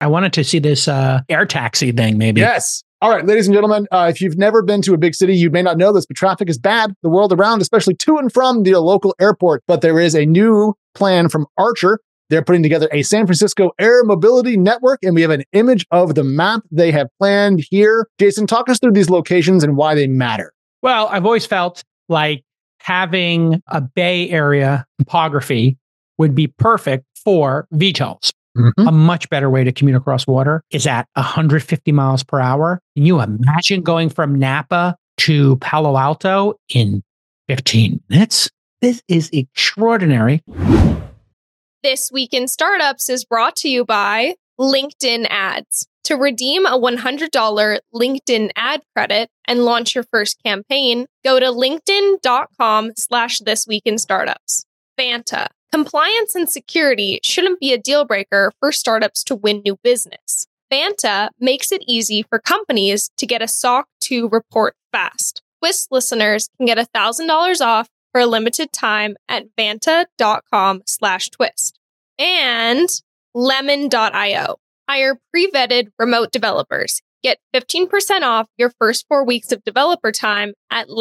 wanted to see this air taxi thing, maybe. Yes. All right, ladies and gentlemen, if you've never been to a big city, you may not know this, but traffic is bad the world around, especially to and from the local airport. But there is a new plan from Archer. They're putting together a San Francisco air mobility network, and we have an image of the map they have planned here. Jason, talk us through these locations and why they matter. Well, I've always felt like having a Bay Area topography would be perfect for VTOLs. Mm-hmm. A much better way to commute across water is at 150 miles per hour. Can you imagine going from Napa to Palo Alto in 15 minutes? This is extraordinary. This Week in Startups is brought to you by LinkedIn Ads. To redeem a $100 LinkedIn ad credit and launch your first campaign, go to linkedin.com/thisweekinstartups. Vanta. Compliance and security shouldn't be a deal breaker for startups to win new business. Vanta makes it easy for companies to get a SOC 2 report fast. Twist listeners can get $1,000 off for a limited time at vanta.com/twist. And lemon.io. Hire pre-vetted remote developers. Get 15% off your first 4 weeks of developer time at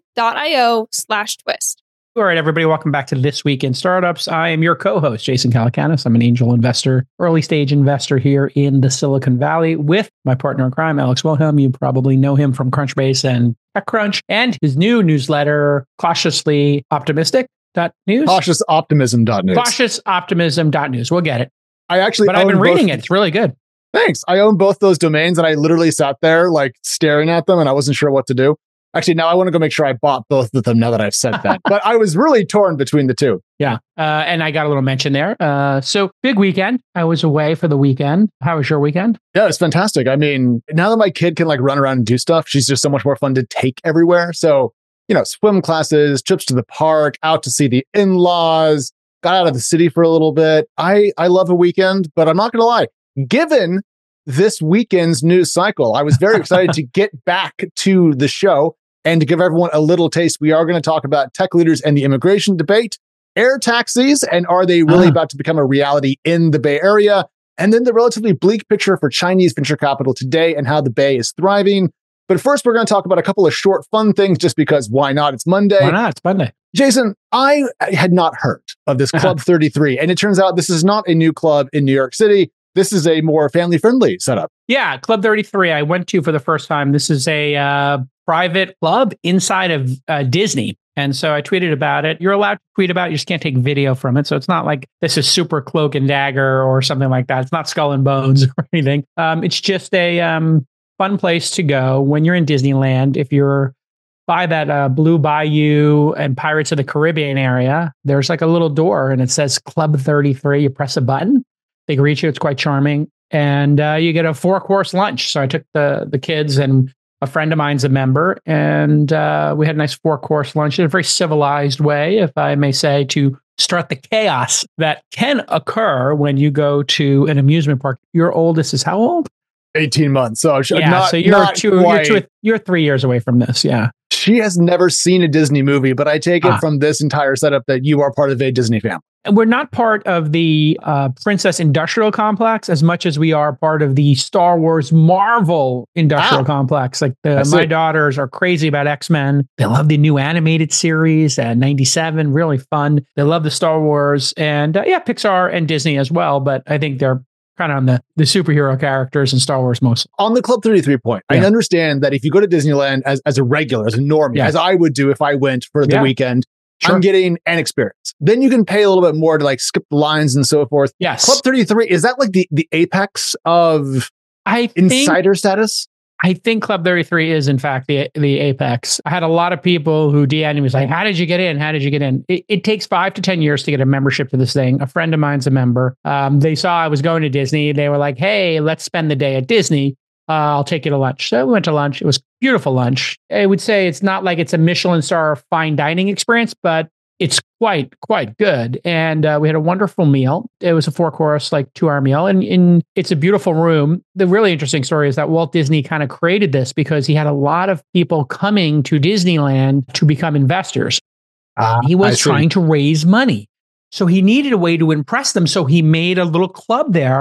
lemon.io/twist. All right, everybody, welcome back to This Week in Startups. I am your co-host, Jason Calacanis. I'm an angel investor, early stage investor here in the Silicon Valley with my partner in crime, Alex Wilhelm. You probably know him from Crunchbase and TechCrunch and his new newsletter, Cautiously Optimistic.news. Cautiousoptimism.news. Cautiousoptimism.news. We'll get it. I've been reading it. It's really good. Thanks. I own both those domains, and I literally sat there like staring at them, and I wasn't sure what to do. Actually, now I want to go make sure I bought both of them now that I've said that. But I was really torn between the two. Yeah. And I got a little mention there. So big weekend. I was away for the weekend. How was your weekend? Yeah, it's fantastic. I mean, now that my kid can like run around and do stuff, she's just so much more fun to take everywhere. So, swim classes, trips to the park, out to see the in-laws, got out of the city for a little bit. I love a weekend, but I'm not going to lie. Given this weekend's news cycle, I was very excited to get back to the show. And to give everyone a little taste, we are going to talk about tech leaders and the immigration debate, air taxis, and are they really about to become a reality in the Bay Area? And then the relatively bleak picture for Chinese venture capital today and how the Bay is thriving. But first, we're going to talk about a couple of short, fun things just because why not? It's Monday. Why not? It's Monday. Jason, I had not heard of this Club 33. And it turns out this is not a new club in New York City. This is a more family-friendly setup. Yeah, Club 33 I went to for the first time. This is a private club inside of Disney. And so I tweeted about it. You're allowed to tweet about it. You just can't take video from it. So it's not like this is super Cloak and Dagger or something like that. It's not Skull and Bones or anything. It's just a fun place to go when you're in Disneyland. If you're by that Blue Bayou and Pirates of the Caribbean area, there's like a little door and it says Club 33. You press a button. They greet you. It's quite charming. And you get a 4-course lunch. So I took the kids, and a friend of mine's a member, and we had a nice 4-course lunch in a very civilized way, if I may say, to start the chaos that can occur when you go to an amusement park. Your oldest is how old? 18 months. So so you're 3 years away from this. Yeah. She has never seen a Disney movie, but I take it from this entire setup that you are part of a Disney family. And we're not part of the Princess Industrial Complex as much as we are part of the Star Wars Marvel Industrial Complex. Like my daughters are crazy about X-Men. They love the new animated series at 97, really fun. They love the Star Wars and Pixar and Disney as well. But I think they're kind of on the superhero characters in Star Wars mostly. On the Club 33 point, I understand that if you go to Disneyland as a regular, as a normie, as I would do if I went for the weekend, I'm getting an experience. Then you can pay a little bit more to like skip the lines and so forth. Yes. Club 33, is that like the apex of insider status? I think Club 33 is in fact the apex. I had a lot of people who DM'd me was like, how did you get in? How did you get in? It takes 5 to 10 years to get a membership to this thing. A friend of mine's a member. They saw I was going to Disney. They were like, hey, let's spend the day at Disney. I'll take you to lunch. So we went to lunch. It was beautiful lunch. I would say it's not like it's a Michelin star fine dining experience, but it's quite good. And we had a wonderful meal. It was a 4-course, like 2-hour meal. And it's a beautiful room. The really interesting story is that Walt Disney kind of created this because he had a lot of people coming to Disneyland to become investors. He was trying to raise money. So he needed a way to impress them. So he made a little club there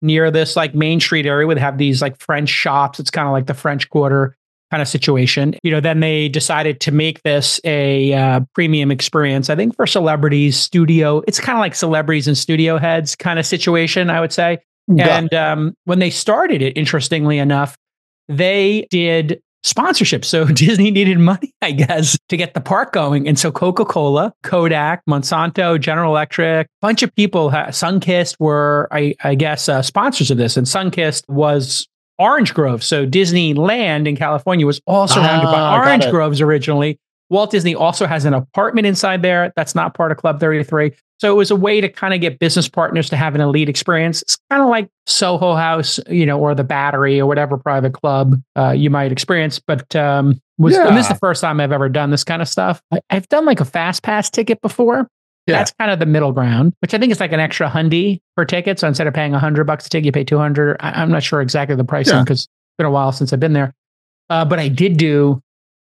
near this like Main Street area would have these like French shops. It's kind of like the French Quarter kind of situation. Then they decided to make this a premium experience, I think, for celebrities, studio. It's kind of like celebrities and studio heads kind of situation, I would say. And when they started it, interestingly enough, they did sponsorship. So Disney needed money, I guess, to get the park going. And so Coca-Cola, Kodak, Monsanto, General Electric, a bunch of people, Sunkist were, I guess, sponsors of this. And Sunkist was Orange Grove. So Disneyland in California was all surrounded by orange groves originally. Walt Disney also has an apartment inside there that's not part of Club 33. So it was a way to kind of get business partners to have an elite experience. It's kind of like Soho House, or the Battery or whatever private club you might experience. But and this is the first time I've ever done this kind of stuff. I've done like a fast pass ticket before. Yeah. That's kind of the middle ground, which I think is like an extra $100 per ticket. So instead of paying $100 a ticket, you pay $200. I'm not sure exactly the pricing because it's been a while since I've been there. But I did do,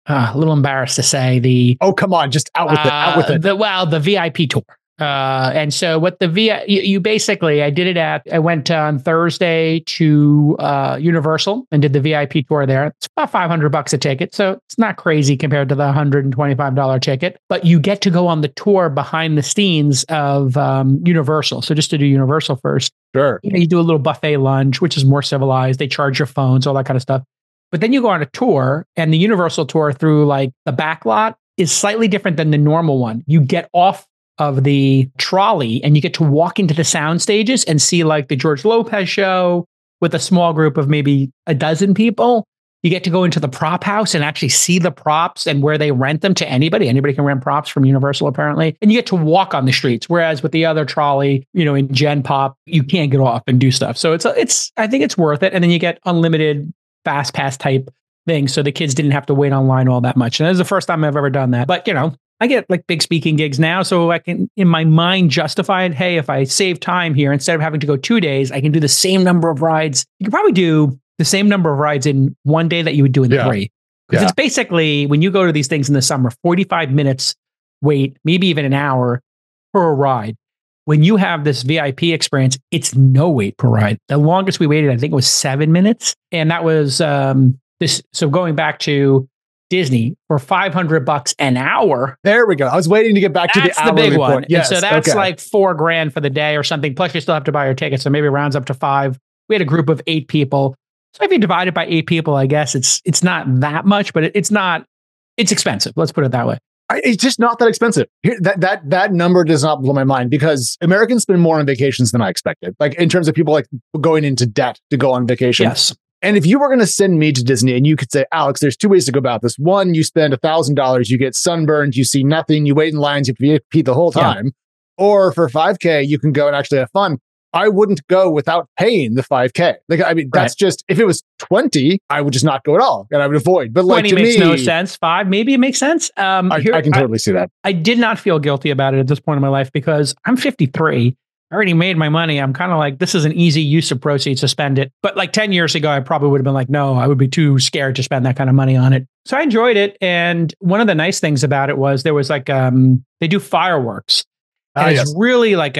a little embarrassed to say, the... Oh, come on, just out with it. The VIP tour. And so what the you basically, I went on Thursday to Universal and did the VIP tour there. It's about $500 a ticket. So it's not crazy compared to the $125 ticket, but you get to go on the tour behind the scenes of Universal. So just to do Universal first. Sure. You do a little buffet lunch, which is more civilized. They charge your phones, all that kind of stuff. But then you go on a tour, and the Universal tour through like the back lot is slightly different than the normal one. You get off of the trolley and you get to walk into the sound stages and see like the George Lopez show with a small group of maybe a dozen people. You get to go into the prop house and actually see the props and where they rent them to anybody. Anybody can rent props from Universal, apparently. And you get to walk on the streets. Whereas with the other trolley, in Gen Pop, you can't get off and do stuff. So I think it's worth it. And then you get unlimited fast pass type things. So the kids didn't have to wait online all that much. And this is the first time I've ever done that. But, I get like big speaking gigs now, so I can, in my mind, justify it. Hey, if I save time here, instead of having to go 2 days, I can do the same number of rides. You can probably do the same number of rides in 1 day that you would do in 3. Because it's basically, when you go to these things in the summer, 45 minutes wait, maybe even an hour per ride. When you have this VIP experience, it's no wait per ride. The longest we waited, I think it was 7 minutes. And that was this. So going back to Disney for $500 an hour. There we go. I was waiting to get back to the hourly big one. Point. Yes. And so that's like $4,000 for the day or something. Plus you still have to buy your ticket. So maybe it rounds up to 5. We had a group of 8 people. So if you divide it by 8 people, I guess it's not that much, but it's expensive. Let's put it that way. It's just not that expensive. That number does not blow my mind because Americans spend more on vacations than I expected. Like in terms of people like going into debt to go on vacation. Yes. And if you were going to send me to Disney and you could say, Alex, there's 2 ways to go about this. One, you spend $1,000, you get sunburned, you see nothing, you wait in lines, you have to pee the whole time. Yeah. Or for $5,000, you can go and actually have fun. I wouldn't go without paying the $5,000. Like, I mean, that's just, if it was 20, I would just not go at all and I would avoid. But like 20 to makes me, no sense. 5, maybe it makes sense. I can totally see that. I did not feel guilty about it at this point in my life because I'm 53. I already made my money. I'm kind of like, this is an easy use of proceeds to spend it. But like 10 years ago, I probably would have been like, no, I would be too scared to spend that kind of money on it. So I enjoyed it. And one of the nice things about it was there was like, they do fireworks. And it's really like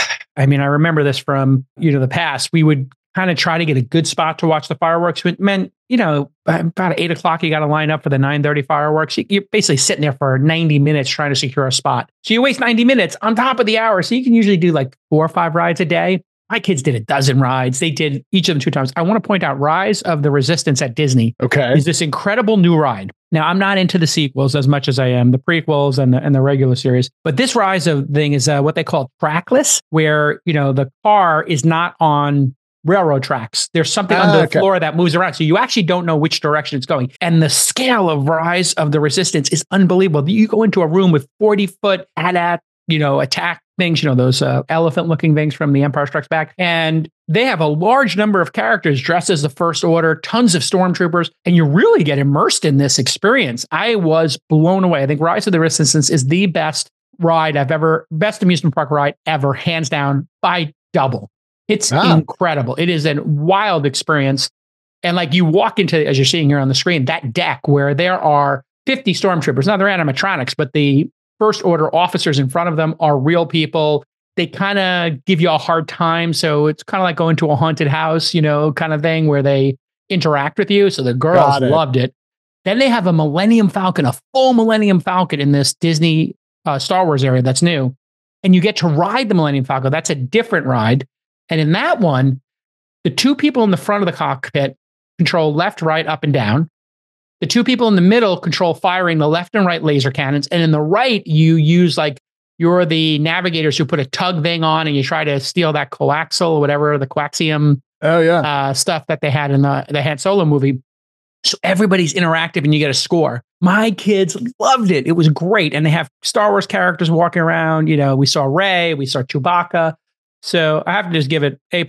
I remember this from, the past. We would kind of try to get a good spot to watch the fireworks. It meant, about 8 o'clock, you got to line up for the 9:30 fireworks. You're basically sitting there for 90 minutes trying to secure a spot. So you waste 90 minutes on top of the hour. So you can usually do like 4 or 5 rides a day. My kids did a dozen rides. They did each of them 2 times. I want to point out Rise of the Resistance at Disney. Okay. Is this incredible new ride. Now, I'm not into the sequels as much as I am the prequels and the regular series. But this Rise of thing is what they call trackless, where, the car is not on railroad tracks. There's something under the floor that moves around. So you actually don't know which direction it's going. And the scale of Rise of the Resistance is unbelievable. You go into a room with 40-foot AT-AT, attack things, those elephant looking things from The Empire Strikes Back. And they have a large number of characters dressed as the First Order, tons of stormtroopers, and you really get immersed in this experience. I was blown away. I think Rise of the Resistance is the best amusement park ride ever, hands down, by double. It's incredible. It is a wild experience. And like you walk into, as you're seeing here on the screen, that deck where there are 50 stormtroopers. Now they're animatronics, but the First Order officers in front of them are real people. they kind of give you a hard time. So it's kind of like going to a haunted house, kind of thing where they interact with you. So the girls loved it. Then they have a Millennium Falcon, a full Millennium Falcon in this Disney Star Wars area that's new. And you get to ride the Millennium Falcon. That's a different ride. And in that one, the two people in the front of the cockpit control left, right, up, and down. The two people in the middle control firing the left and right laser cannons. And in the right, you use you're the navigators who put a tug thing on and you try to steal that coaxial or whatever, the coaxium stuff that they had in the Han Solo movie. So everybody's interactive and you get a score. My kids loved it. It was great. And they have Star Wars characters walking around. We saw Rey, we saw Chewbacca. So I have to just give it A++.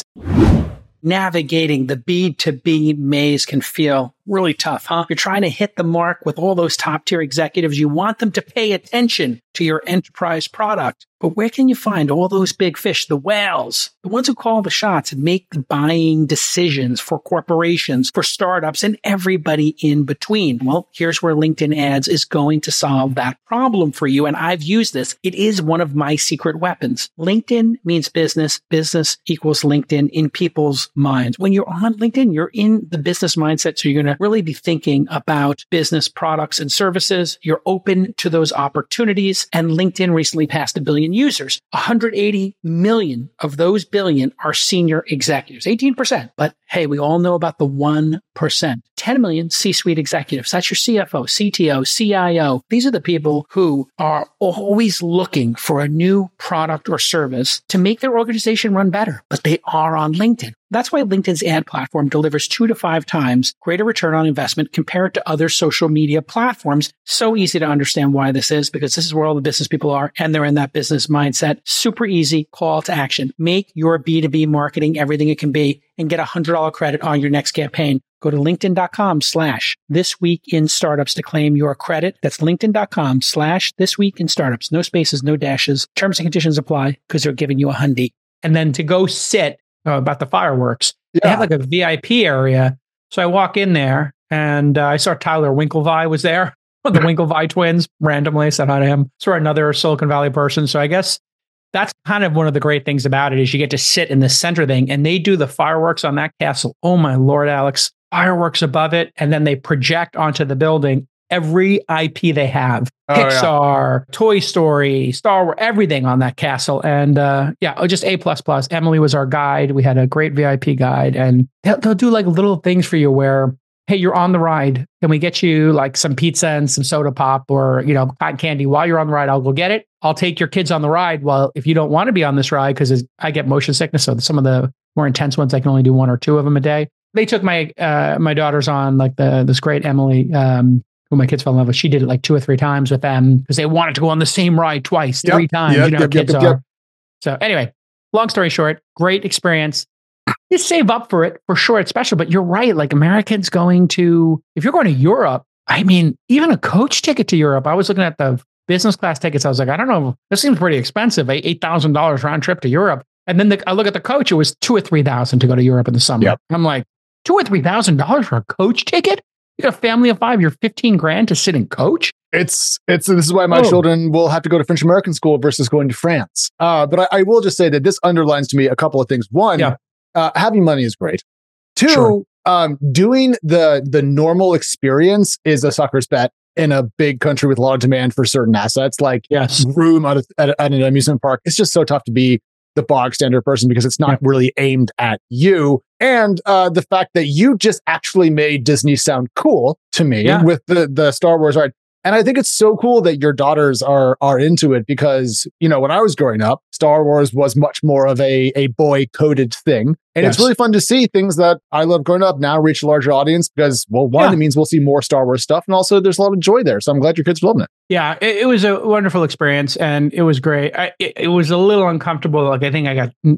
Navigating the B2B maze can feel really tough, huh? You're trying to hit the mark with all those top tier executives. You want them to pay attention to your enterprise product. But where can you find all those big fish, the whales, the ones who call the shots and make the buying decisions for corporations, for startups, and everybody in between? Well, here's where LinkedIn Ads is going to solve that problem for you. And I've used this. It is one of my secret weapons. LinkedIn means business. Business equals LinkedIn in people's minds. When you're on LinkedIn, you're in the business mindset. So you're going to really be thinking about business products and services. You're open to those opportunities. And LinkedIn recently passed 1 billion users. 180 million of those billion are senior executives, 18%. But hey, we all know about the 1%. 10 million C-suite executives. That's your CFO, CTO, CIO. These are the people who are always looking for a new product or service to make their organization run better, but they are on LinkedIn. That's why LinkedIn's ad platform delivers 2 to 5 times greater return on investment compared to other social media platforms. So easy to understand why this is, because this is where all the business people are and they're in that business mindset. Super easy call to action. Make your B2B marketing everything it can be and get $100 credit on your next campaign. Go to linkedin.com/thisweekinstartups to claim your credit. That's linkedin.com/thisweekinstartups. No spaces, no dashes. Terms and conditions apply because they're giving you $100. And then to go sit about the fireworks, they have like a VIP area. So I walk in there and I saw Tyler Winklevi was there. The Winklevi twins randomly said hi to him. Saw another Silicon Valley person. So I guess that's kind of one of the great things about it is you get to sit in the center thing and they do the fireworks on that castle. Oh my Lord, Alex. Fireworks above it. And then they project onto the building every IP they have. Pixar, Toy Story, Star Wars, everything on that castle. And just A++. Emily was our guide. We had a great VIP guide. And they'll do like little things for you where, hey, you're on the ride. Can we get you like some pizza and some soda pop or, cotton candy while you're on the ride? I'll go get it. I'll take your kids on the ride. Well, if you don't want to be on this ride, because I get motion sickness. So some of the more intense ones, I can only do 1 or 2 of them a day. They took my daughters on like this great Emily, who my kids fell in love with. She did it like 2 or 3 times with them because they wanted to go on the same ride twice, 3 times. Kids are. So anyway, long story short, great experience. You save up for it for sure. It's special, but you're right. Like Americans if you're going to Europe, I mean, even a coach ticket to Europe. I was looking at the business class tickets. I was like, I don't know. This seems pretty expensive. $8,000 round trip to Europe. And then I look at the coach. It was $2,000 or $3,000 to go to Europe in the summer. Yep. I'm like, $2,000 or $3,000 for a coach ticket? You got a family of 5, you're $15,000 to sit and coach? This is why my children will have to go to French American school versus going to France. But I will just say that this underlines to me a couple of things. One, having money is great. 2, doing the normal experience is a sucker's bet in a big country with a lot of demand for certain assets, like room at an amusement park. It's just so tough to be the bog standard person because it's not really aimed at you. And the fact that you just actually made Disney sound cool to me with the Star Wars ride. And I think it's so cool that your daughters are into it because, when I was growing up, Star Wars was much more of a boy-coded thing. And it's really fun to see things that I loved growing up now reach a larger audience because, it means we'll see more Star Wars stuff. And also there's a lot of joy there. So I'm glad your kids are loving it. Yeah, it was a wonderful experience and it was great. It was a little uncomfortable. Like I think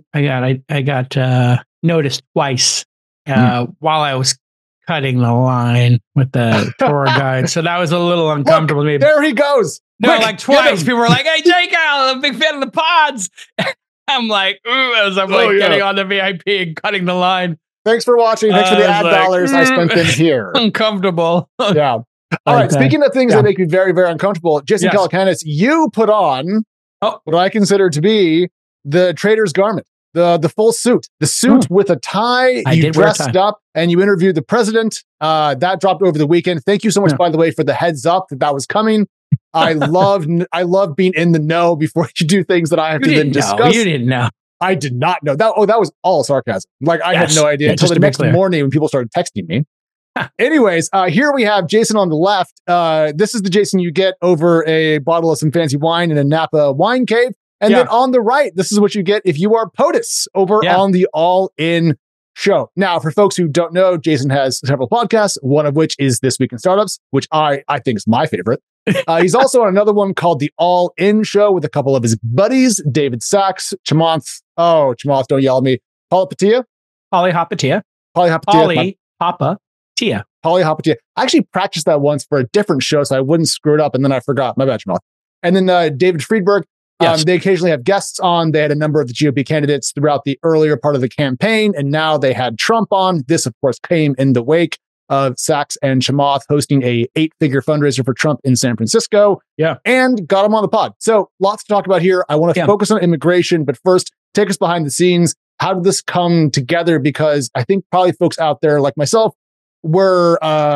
I got noticed twice while I was cutting the line with the tour guide. So that was a little uncomfortable. Look, there he goes. No, like twice. People were like, hey, Jake, I'm a big fan of the pods. I'm like, ooh, as I'm getting on the VIP and cutting the line. Thanks for watching. Thanks for the ad dollars I spent in here. Uncomfortable. Yeah. All right. Speaking of things that make you very, very uncomfortable, Jason Calacanis, you put on what I consider to be the trader's garment, the full suit, the suit with a tie. You dressed up and you interviewed the president. That dropped over the weekend. Thank you so much, by the way, for the heads up that was coming. I love being in the know before you do things that I have to then discuss. You didn't know. I did not know that. Oh, that was all sarcasm. Like I had no idea until the next morning when people started texting me. Anyways, here we have Jason on the left. This is the Jason you get over a bottle of some fancy wine in a Napa wine cave. And then on the right, this is what you get if you are POTUS over on the All In show. Now, for folks who don't know, Jason has several podcasts, one of which is This Week in Startups, which I think is my favorite. He's also on another one called The All In Show with a couple of his buddies, David Sachs, Chamath. Oh, Chamath, don't yell at me. Polypatia. Polypatia. I actually practiced that once for a different show, so I wouldn't screw it up, and then I forgot. My bad, Chamath. And then David Friedberg. They occasionally have guests on. They had a number of the GOP candidates throughout the earlier part of the campaign, and now they had Trump on. This, of course, came in the wake of Sachs and Chamath hosting a 8-figure fundraiser for Trump in San Francisco. And got him on the pod. So lots to talk about here. I want to focus on immigration, but first, take us behind the scenes. How did this come together? Because I think probably folks out there like myself were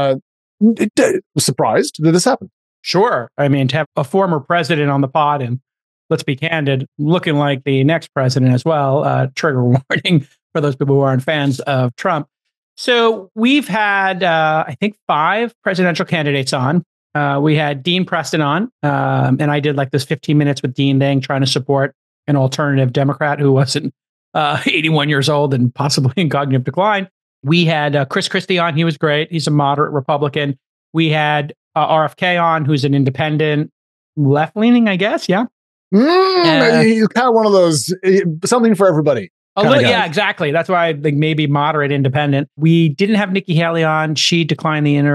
surprised that this happened. Sure. I mean, to have a former president on the pod, and let's be candid, looking like the next president as well, trigger warning for those people who aren't fans of Trump. So we've had, I think, 5 presidential candidates on. We had Dean Preston on, and I did like this 15 minutes with Dean Dang trying to support an alternative Democrat who wasn't 81 years old and possibly in cognitive decline. We had Chris Christie on. He was great. He's a moderate Republican. We had RFK on, who's an independent, left-leaning, I guess. Yeah. He's kind of one of those, something for everybody. Yeah, exactly. That's why I think maybe moderate independent. We didn't have Nikki Haley on. She declined the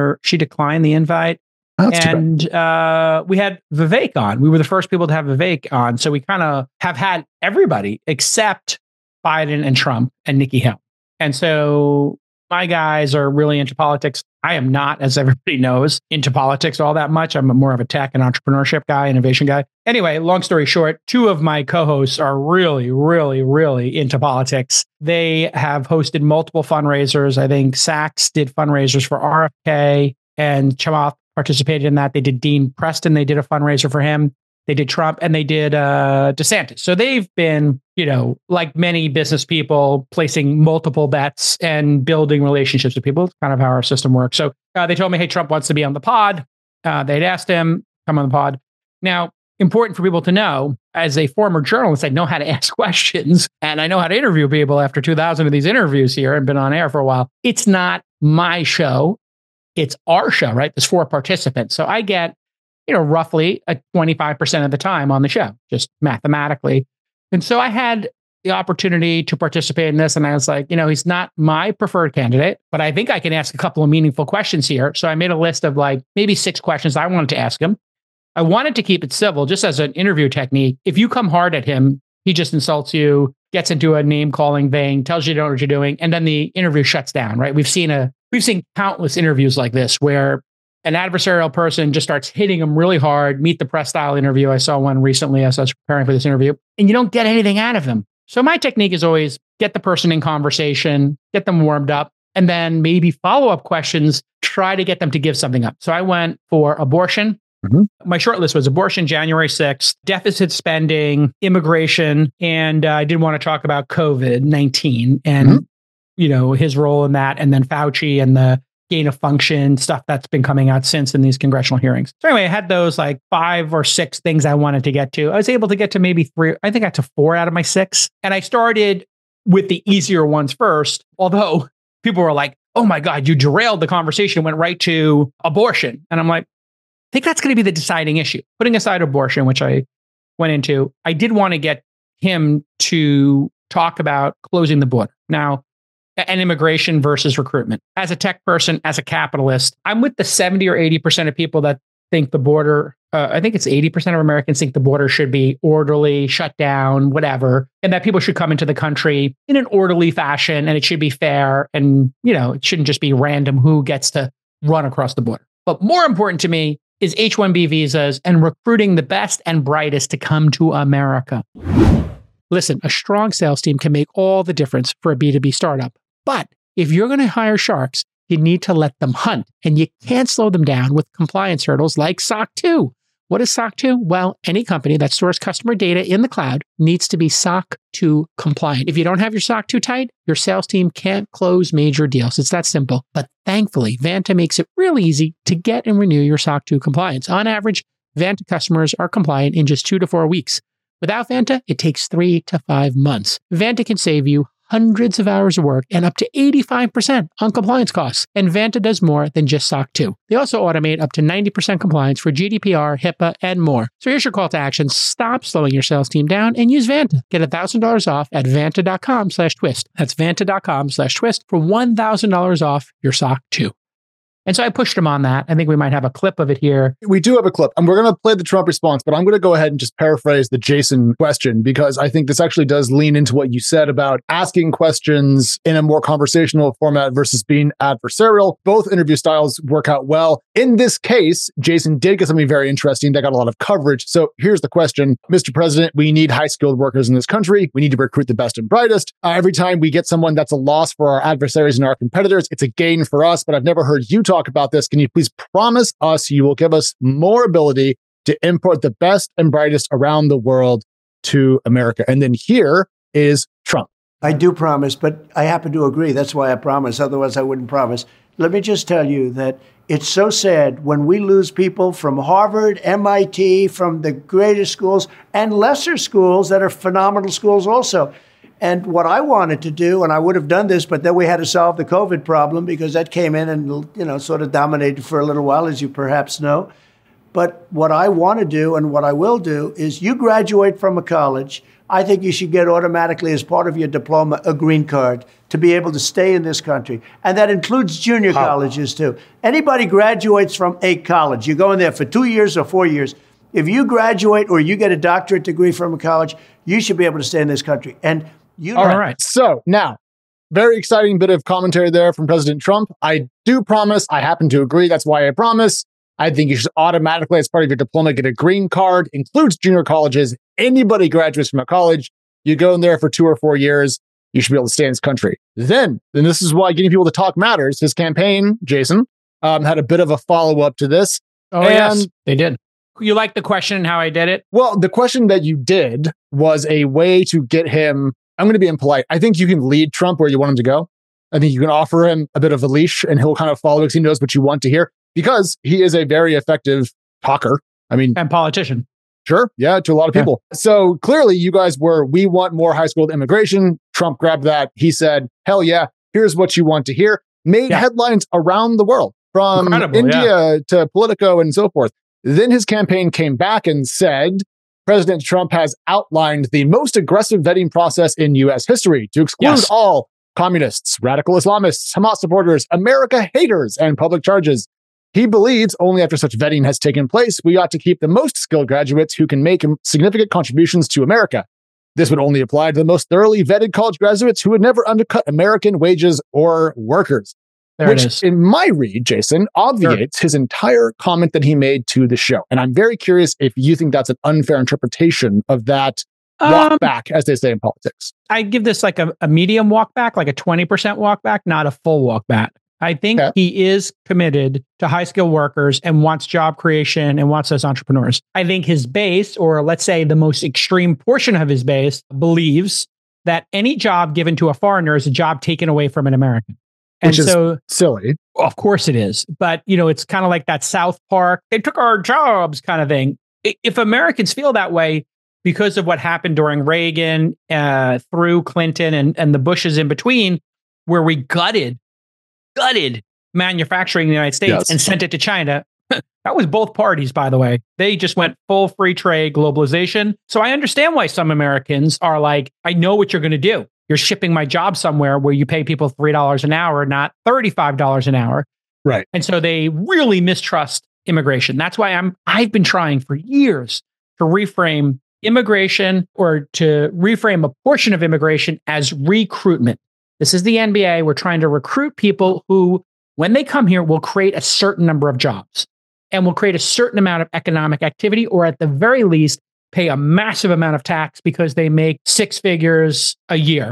invite. And we had Vivek on. We were the first people to have Vivek on. So we kind of have had everybody except Biden and Trump and Nikki Haley. And so my guys are really into politics. I am not, as everybody knows, into politics all that much. I'm more of a tech and entrepreneurship guy, innovation guy. Anyway, long story short, 2 of my co-hosts are really, really, really into politics. They have hosted multiple fundraisers. I think Sachs did fundraisers for RFK, and Chamath participated in that. They did Dean Preston. They did a fundraiser for him. They did Trump, and they did DeSantis. So they've been, like many business people, placing multiple bets and building relationships with people. It's kind of how our system works. So they told me, hey, Trump wants to be on the pod. They'd asked him, come on the pod. Now, important for people to know, as a former journalist, I know how to ask questions, and I know how to interview people after 2,000 of these interviews here and been on air for a while. It's not my show. It's our show, right? There's 4 participants. So I get roughly 25% of the time on the show, just mathematically. And so I had the opportunity to participate in this. And I was like, he's not my preferred candidate, but I think I can ask a couple of meaningful questions here. So I made a list of maybe 6 questions I wanted to ask him. I wanted to keep it civil, just as an interview technique. If you come hard at him, he just insults you, gets into a name calling vein, tells you what you're doing, and then the interview shuts down, right? We've seen countless interviews like this where an adversarial person just starts hitting them really hard, meet the press style interview. I saw one recently as I was preparing for this interview, and you don't get anything out of them. So my technique is always get the person in conversation, get them warmed up, and then maybe follow-up questions, try to get them to give something up. So I went for abortion. My short list was abortion, January 6th, deficit spending, immigration, and I did want to talk about COVID-19 and, his role in that, and then Fauci and the gain of function stuff that's been coming out since in these congressional hearings. So anyway, I had those 5 or 6 things I wanted to get to. I was able to get to maybe 3, I think I got to 4 out of my 6. And I started with the easier ones first, although people were like, oh my God, you derailed the conversation and went right to abortion. And I'm like, I think that's going to be the deciding issue. Putting aside abortion, which I went into, I did want to get him to talk about closing the border. Now, and immigration versus recruitment. As a tech person, as a capitalist, I'm with the 70 or 80% of people that think the border, I think it's 80% of Americans think the border should be orderly, shut down, whatever, and that people should come into the country in an orderly fashion, and it should be fair, and it shouldn't just be random who gets to run across the border. But more important to me is H-1B visas and recruiting the best and brightest to come to America. Listen, a strong sales team can make all the difference for a B2B startup. But if you're going to hire sharks, you need to let them hunt, and you can't slow them down with compliance hurdles like SOC 2. What is SOC 2? Well, any company that stores customer data in the cloud needs to be SOC 2 compliant. If you don't have your SOC 2 tight, your sales team can't close major deals. It's that simple. But thankfully, Vanta makes it really easy to get and renew your SOC 2 compliance. On average, Vanta customers are compliant in just 2 to 4 weeks. Without Vanta, it takes 3 to 5 months. Vanta can save you hundreds of hours of work and up to 85% on compliance costs. And Vanta does more than just SOC 2. They also automate up to 90% compliance for GDPR, HIPAA, and more. So here's your call to action. Stop slowing your sales team down and use Vanta. Get $1,000 off at vanta.com/twist. That's vanta.com/twist for $1,000 off your SOC 2. And so I pushed him on that. I think we might have a clip of it here. We do have a clip, and we're going to play the Trump response, but I'm going to go ahead and just paraphrase the Jason question, because I think this actually does lean into what you said about asking questions in a more conversational format versus being adversarial. Both interview styles work out well. In this case, Jason did get something very interesting that got a lot of coverage. So here's the question. Mr. President, we need high-skilled workers in this country. We need to recruit the best and brightest. Every time we get someone that's a loss for our adversaries and our competitors, it's a gain for us, but I've never heard you talk about this. Can you please promise us you will give us more ability to import the best and brightest around the world to America? And then here is Trump. I do promise, but I happen to agree. That's why I promise. Otherwise, I wouldn't promise. Let me just tell you that it's so sad when we lose people from Harvard, MIT, from the greatest schools and lesser schools that are phenomenal schools also. And what I wanted to do, and I would have done this, but then we had to solve the COVID problem because that came in and, sort of dominated for a little while, as you perhaps know. But what I want to do and what I will do is you graduate from a college, I think you should get automatically as part of your diploma a green card to be able to stay in this country. And that includes junior colleges too. Anybody graduates from a college, you go in there for 2 years or 4 years. If you graduate or you get a doctorate degree from a college, you should be able to stay in this country. And all right. So now, very exciting bit of commentary there from President Trump. I do promise, I happen to agree. That's why I promise. I think you should automatically, as part of your diploma, get a green card, includes junior colleges. Anybody graduates from a college, you go in there for 2 or 4 years, you should be able to stay in this country. Then this is why getting people to talk matters. His campaign, Jason, had a bit of a follow-up to this. Oh, yes, they did. You like the question and how I did it? Well, the question that you did was a way to get him. I'm going to be impolite. I think you can lead Trump where you want him to go. I think you can offer him a bit of a leash and he'll kind of follow because he knows what you want to hear, because he is a very effective talker. And politician. Sure. Yeah. To a lot of people. Yeah. So clearly you guys we want more high school immigration. Trump grabbed that. He said, hell yeah, here's what you want to hear. Made headlines around the world, from India to Politico and so forth. Then his campaign came back and said, President Trump has outlined the most aggressive vetting process in U.S. history to exclude all communists, radical Islamists, Hamas supporters, America haters, and public charges. He believes only after such vetting has taken place, we ought to keep the most skilled graduates who can make significant contributions to America. This would only apply to the most thoroughly vetted college graduates who would never undercut American wages or workers. Which, in my read, Jason, obviates his entire comment that he made to the show. And I'm very curious if you think that's an unfair interpretation of that walk back, as they say in politics. I give this like a medium walk back, like a 20% walk back, not a full walk back. I think he is committed to high-skilled workers and wants job creation and wants those entrepreneurs. I think his base, or let's say the most extreme portion of his base, believes that any job given to a foreigner is a job taken away from an American. And which is silly. Of course it is. But, it's kind of like that South Park, they took our jobs kind of thing. If Americans feel that way because of what happened during Reagan, through Clinton and the Bushes in between, where we gutted manufacturing in the United States and sent it to China. That was both parties, by the way. They just went full free trade globalization. So I understand why some Americans are like, I know what you're going to do. You're shipping my job somewhere where you pay people $3 an hour, not $35 an hour. Right. And so they really mistrust immigration. That's why I've been trying for years to reframe immigration, or to reframe a portion of immigration as recruitment. This is the NBA. We're trying to recruit people who, when they come here, will create a certain number of jobs. and will create a certain amount of economic activity, or at the very least, pay a massive amount of tax because they make 6 figures a year,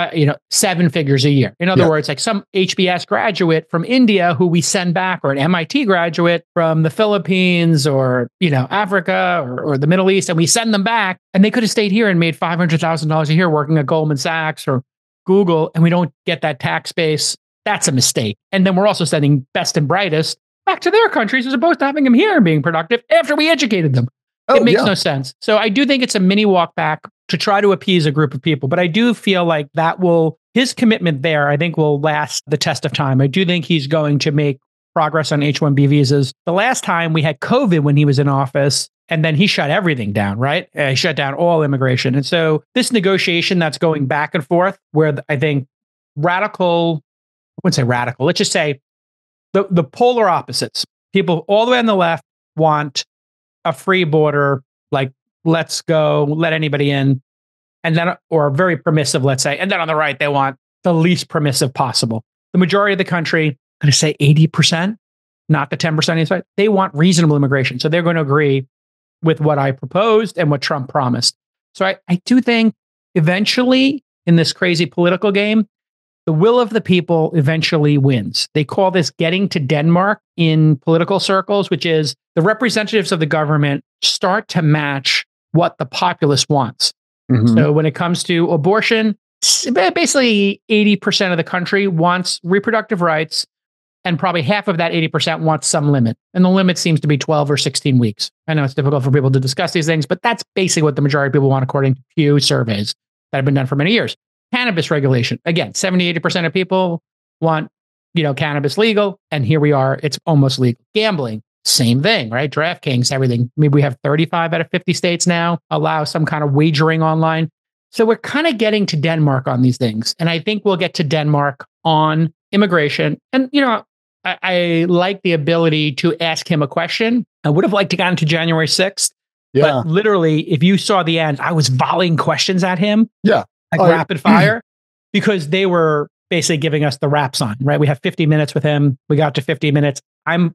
7 figures a year. In other words, like some HBS graduate from India who we send back, or an MIT graduate from the Philippines or, Africa or the Middle East, and we send them back, and they could have stayed here and made $500,000 a year working at Goldman Sachs or Google, and we don't get that tax base. That's a mistake. And then we're also sending best and brightest back to their countries as opposed to having them here and being productive after we educated them. It makes no sense. So I do think it's a mini walk back to try to appease a group of people. But I do feel like his commitment there, I think, will last the test of time. I do think he's going to make progress on H-1B visas. The last time we had COVID when he was in office, and then he shut everything down, right? He shut down all immigration. And so this negotiation that's going back and forth, where I think I wouldn't say radical, let's just say the polar opposites. People all the way on the left want a free border, like let's go, let anybody in, and then, or very permissive, let's say, and then on the right, they want the least permissive possible. The majority of the country, I'm going to say 80%, not the 10% inside, they want reasonable immigration. So they're going to agree with what I proposed and what Trump promised. So I do think eventually in this crazy political game, the will of the people eventually wins. They call this getting to Denmark in political circles, which is the representatives of the government start to match what the populace wants. Mm-hmm. So when it comes to abortion, basically 80% of the country wants reproductive rights, and probably half of that 80% wants some limit. And the limit seems to be 12 or 16 weeks. I know it's difficult for people to discuss these things, but that's basically what the majority of people want, according to Pew surveys that have been done for many years. Cannabis regulation. Again, 70-80% of people want, cannabis legal. And here we are, it's almost legal. Gambling, same thing, right? DraftKings, everything. Maybe we have 35 out of 50 states now allow some kind of wagering online. So we're kind of getting to Denmark on these things. And I think we'll get to Denmark on immigration. And, I like the ability to ask him a question. I would have liked to get into January 6th. Yeah. But literally, if you saw the end, I was volleying questions at him. Yeah. Rapid fire, because they were basically giving us the rap sign, right? We have 50 minutes with him. We got to 50 minutes. I'm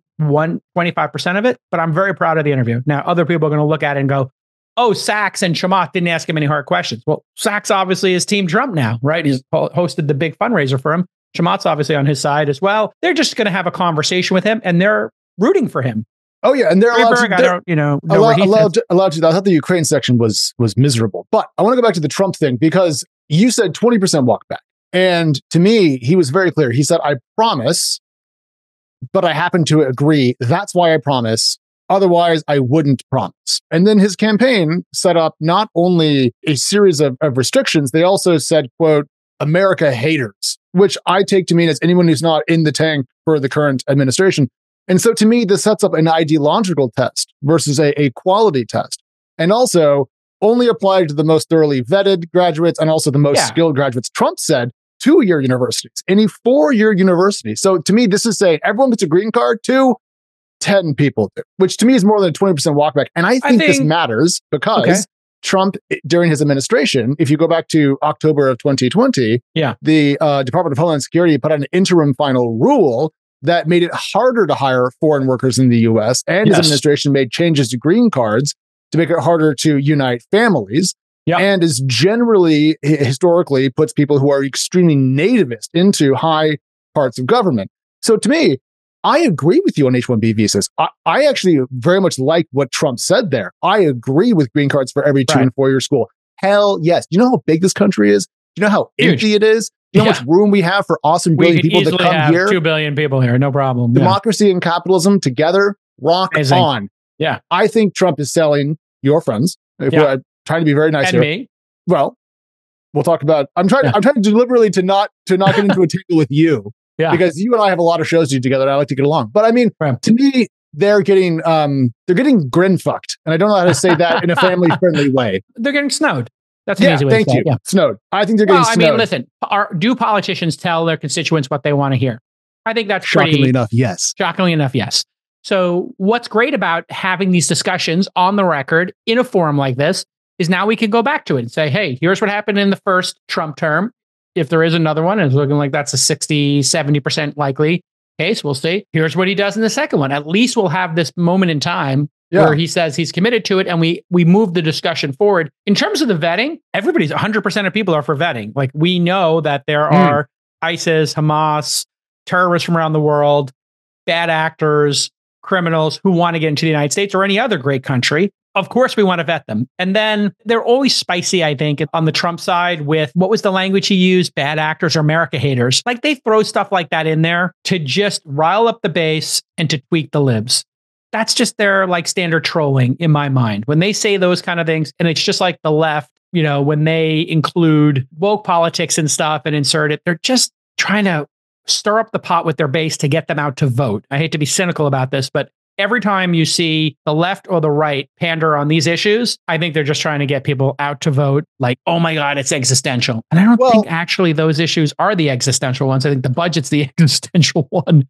25% of it, but I'm very proud of the interview. Now, other people are going to look at it and go, oh, Sachs and Chamath didn't ask him any hard questions. Well, Sachs obviously is Team Trump now, right? He's hosted the big fundraiser for him. Chamath's obviously on his side as well. They're just going to have a conversation with him, and they're rooting for him. Oh yeah, and they're allowed to. I don't, know allowed to. I thought the Ukraine section was miserable, but I want to go back to the Trump thing, because you said 20% walk back, and to me, he was very clear. He said, "I promise, but I happen to agree. That's why I promise. Otherwise, I wouldn't promise." And then his campaign set up not only a series of restrictions, they also said, "quote America haters," which I take to mean as anyone who's not in the tank for the current administration. And so to me, this sets up an ideological test versus a quality test, and also only applied to the most thoroughly vetted graduates and also the most skilled graduates. Trump said 2-year universities, any 4-year university. So to me, this is saying everyone gets a green card, 10 people do, which to me is more than a 20% walkback. And I think this matters because Trump, during his administration, if you go back to October of 2020, the Department of Homeland Security put out an interim final rule that made it harder to hire foreign workers in the U.S. And his administration made changes to green cards to make it harder to unite families. And is generally, historically, puts people who are extremely nativist into high parts of government. So to me, I agree with you on H-1B visas. I actually very much like what Trump said there. I agree with green cards for every 2- and 4-year school. Hell yes. Do you know how big this country is? Do you know how empty it is? Do you know how much room we have for awesome, brilliant people to come here? 2 billion people here, no problem. Democracy and capitalism together, rock on. Yeah. I think Trump is selling your friends. If we're trying to be very nice and here. Me. Well, we'll talk about. I'm trying deliberately to not get into a tangle with you. Because you and I have a lot of shows to do together, and I like to get along. But I mean, to me, they're getting grin fucked, and I don't know how to say that in a family friendly way. They're getting snowed. That's an easy way to say it. Thank you. Snowed. I think they're getting snowed. I mean, listen, do politicians tell their constituents what they want to hear? I think that's shockingly enough, yes. Shockingly enough, yes. So what's great about having these discussions on the record in a forum like this is now we can go back to it and say, hey, here's what happened in the first Trump term. If there is another one, and it's looking like that's a 60, 70% likely case. We'll see. Here's what he does in the second one. At least we'll have this moment in time where he says he's committed to it, and we move the discussion forward. In terms of the vetting, everybody's 100% of people are for vetting. Like, we know that there are ISIS, Hamas, terrorists from around the world, bad actors, criminals who want to get into the United States or any other great country. Of course, we want to vet them. And then they're always spicy, I think, on the Trump side with, what was the language he used? Bad actors or America haters. Like, they throw stuff like that in there to just rile up the base and to tweak the libs. That's just their like standard trolling in my mind. When they say those kind of things, and it's just like the left, you know, when they include woke politics and stuff and insert it, they're just trying to stir up the pot with their base to get them out to vote. I hate to be cynical about this, but every time you see the left or the right pander on these issues, I think they're just trying to get people out to vote. Like, oh my God, it's existential. And I don't think actually those issues are the existential ones. I think the budget's the existential one.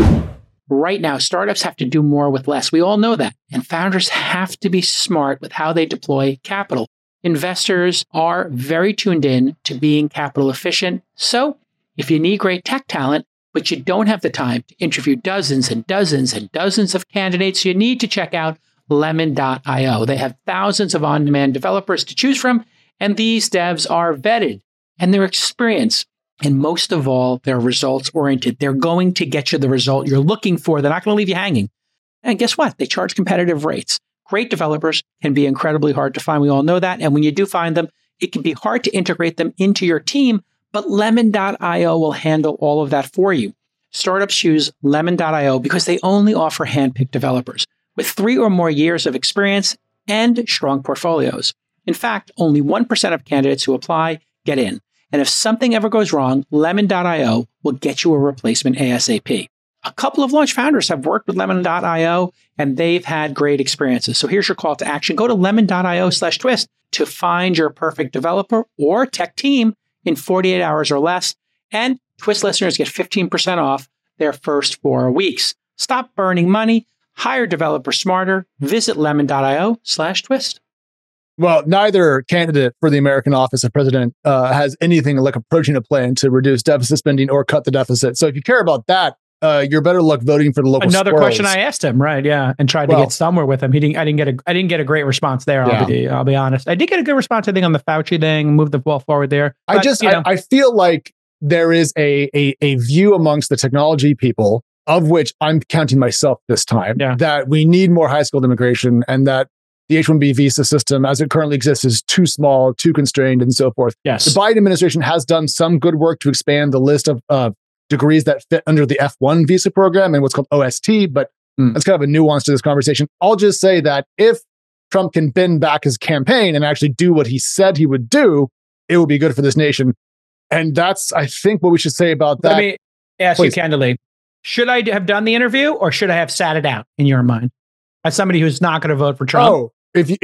Right now, startups have to do more with less. We all know that. And founders have to be smart with how they deploy capital. Investors are very tuned in to being capital efficient. So if you need great tech talent, but you don't have the time to interview dozens and dozens and dozens of candidates, you need to check out Lemon.io. They have thousands of on-demand developers to choose from, and these devs are vetted and they're experienced. And most of all, they're results oriented. They're going to get you the result you're looking for. They're not going to leave you hanging. And guess what? They charge competitive rates. Great developers can be incredibly hard to find. We all know that. And when you do find them, it can be hard to integrate them into your team, but Lemon.io will handle all of that for you. Startups use Lemon.io because they only offer handpicked developers with 3 or more years of experience and strong portfolios. In fact, only 1% of candidates who apply get in. And if something ever goes wrong, Lemon.io will get you a replacement ASAP. A couple of launch founders have worked with Lemon.io, and they've had great experiences. So here's your call to action. Go to lemon.io/twist to find your perfect developer or tech team in 48 hours or less. And Twist listeners get 15% off their first 4 weeks. Stop burning money. Hire developers smarter. Visit lemon.io/twist. Well, neither candidate for the American office of president has anything like approaching a plan to reduce deficit spending or cut the deficit. So if you care about that, you're better luck voting for the local Another squirrels. question I asked him, right? Yeah, and tried to get somewhere with him. I didn't get a great response there. I'll be honest. I did get a good response, I think, on the Fauci thing. Moved the ball forward there. But, I feel like there is a view amongst the technology people, of which I'm counting myself this time, that we need more high skilled immigration, and that the H-1B visa system as it currently exists is too small, too constrained, and so forth. Yes. The Biden administration has done some good work to expand the list of degrees that fit under the F1 visa program and what's called OST, but that's kind of a nuance to this conversation. I'll just say that if Trump can bend back his campaign and actually do what he said he would do, it will be good for this nation. And that's, I think, what we should say about that. Let me ask you candidly, should I have done the interview or should I have sat it out in your mind? As somebody who's not going to vote for Trump. Oh,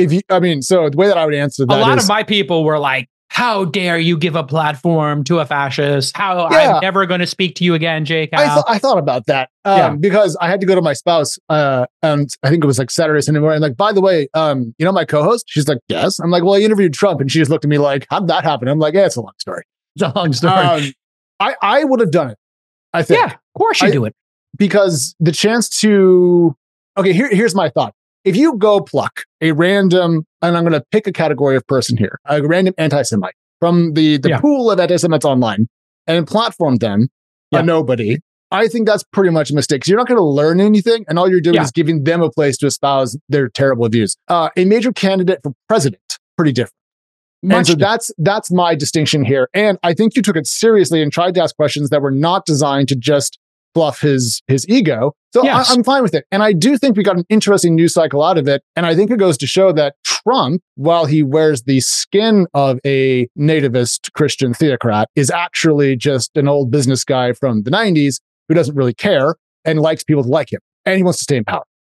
so the way that I would answer that a lot of my people were like, how dare you give a platform to a fascist? I'm never going to speak to you again, Jake. I thought about that because I had to go to my spouse and I think it was like Saturday, Sunday morning. Like, by the way, you know my co-host? She's like, yes. I'm like, well, I interviewed Trump. And she just looked at me like, how'd that happen? I'm like, yeah, it's a long story. It's a long story. I would have done it, I think. Yeah, of course you do it. Because the chance to... Okay, here's my thought. If you go pluck a random, and I'm going to pick a category of person here, a random anti-Semite from the pool of anti-Semites online and platform them, a nobody, I think that's pretty much a mistake because you're not going to learn anything. And all you're doing is giving them a place to espouse their terrible views. A major candidate for president, pretty different. And so that's my distinction here. And I think you took it seriously and tried to ask questions that were not designed to just fluff his ego. So I'm fine with it. And I do think we got an interesting news cycle out of it. And I think it goes to show that Trump, while he wears the skin of a nativist Christian theocrat, is actually just an old business guy from the 90s who doesn't really care and likes people to like him. And he wants to stay in power.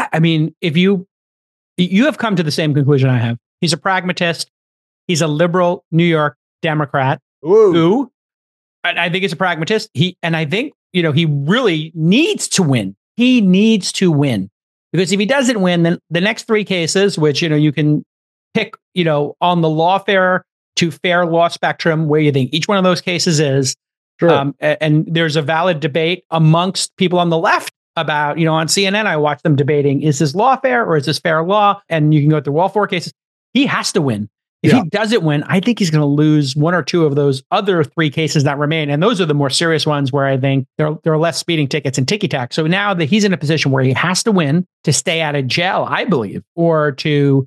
If you have come to the same conclusion I have. He's a pragmatist. He's a liberal New York Democrat who, I think, is a pragmatist. I think, he really needs to win. He needs to win because if he doesn't win, then the next 3 cases, which, you can pick, on the lawfare to fair law spectrum, where you think each one of those cases is, Sure. And there's a valid debate amongst people on the left about, on CNN, I watch them debating, is this lawfare or is this fair law? And you can go through all 4 cases. He has to win. If he doesn't win, I think he's going to lose 1 or 2 of those other 3 cases that remain. And those are the more serious ones where I think there are less speeding tickets and ticky-tack. So now that he's in a position where he has to win to stay out of jail, I believe, or to,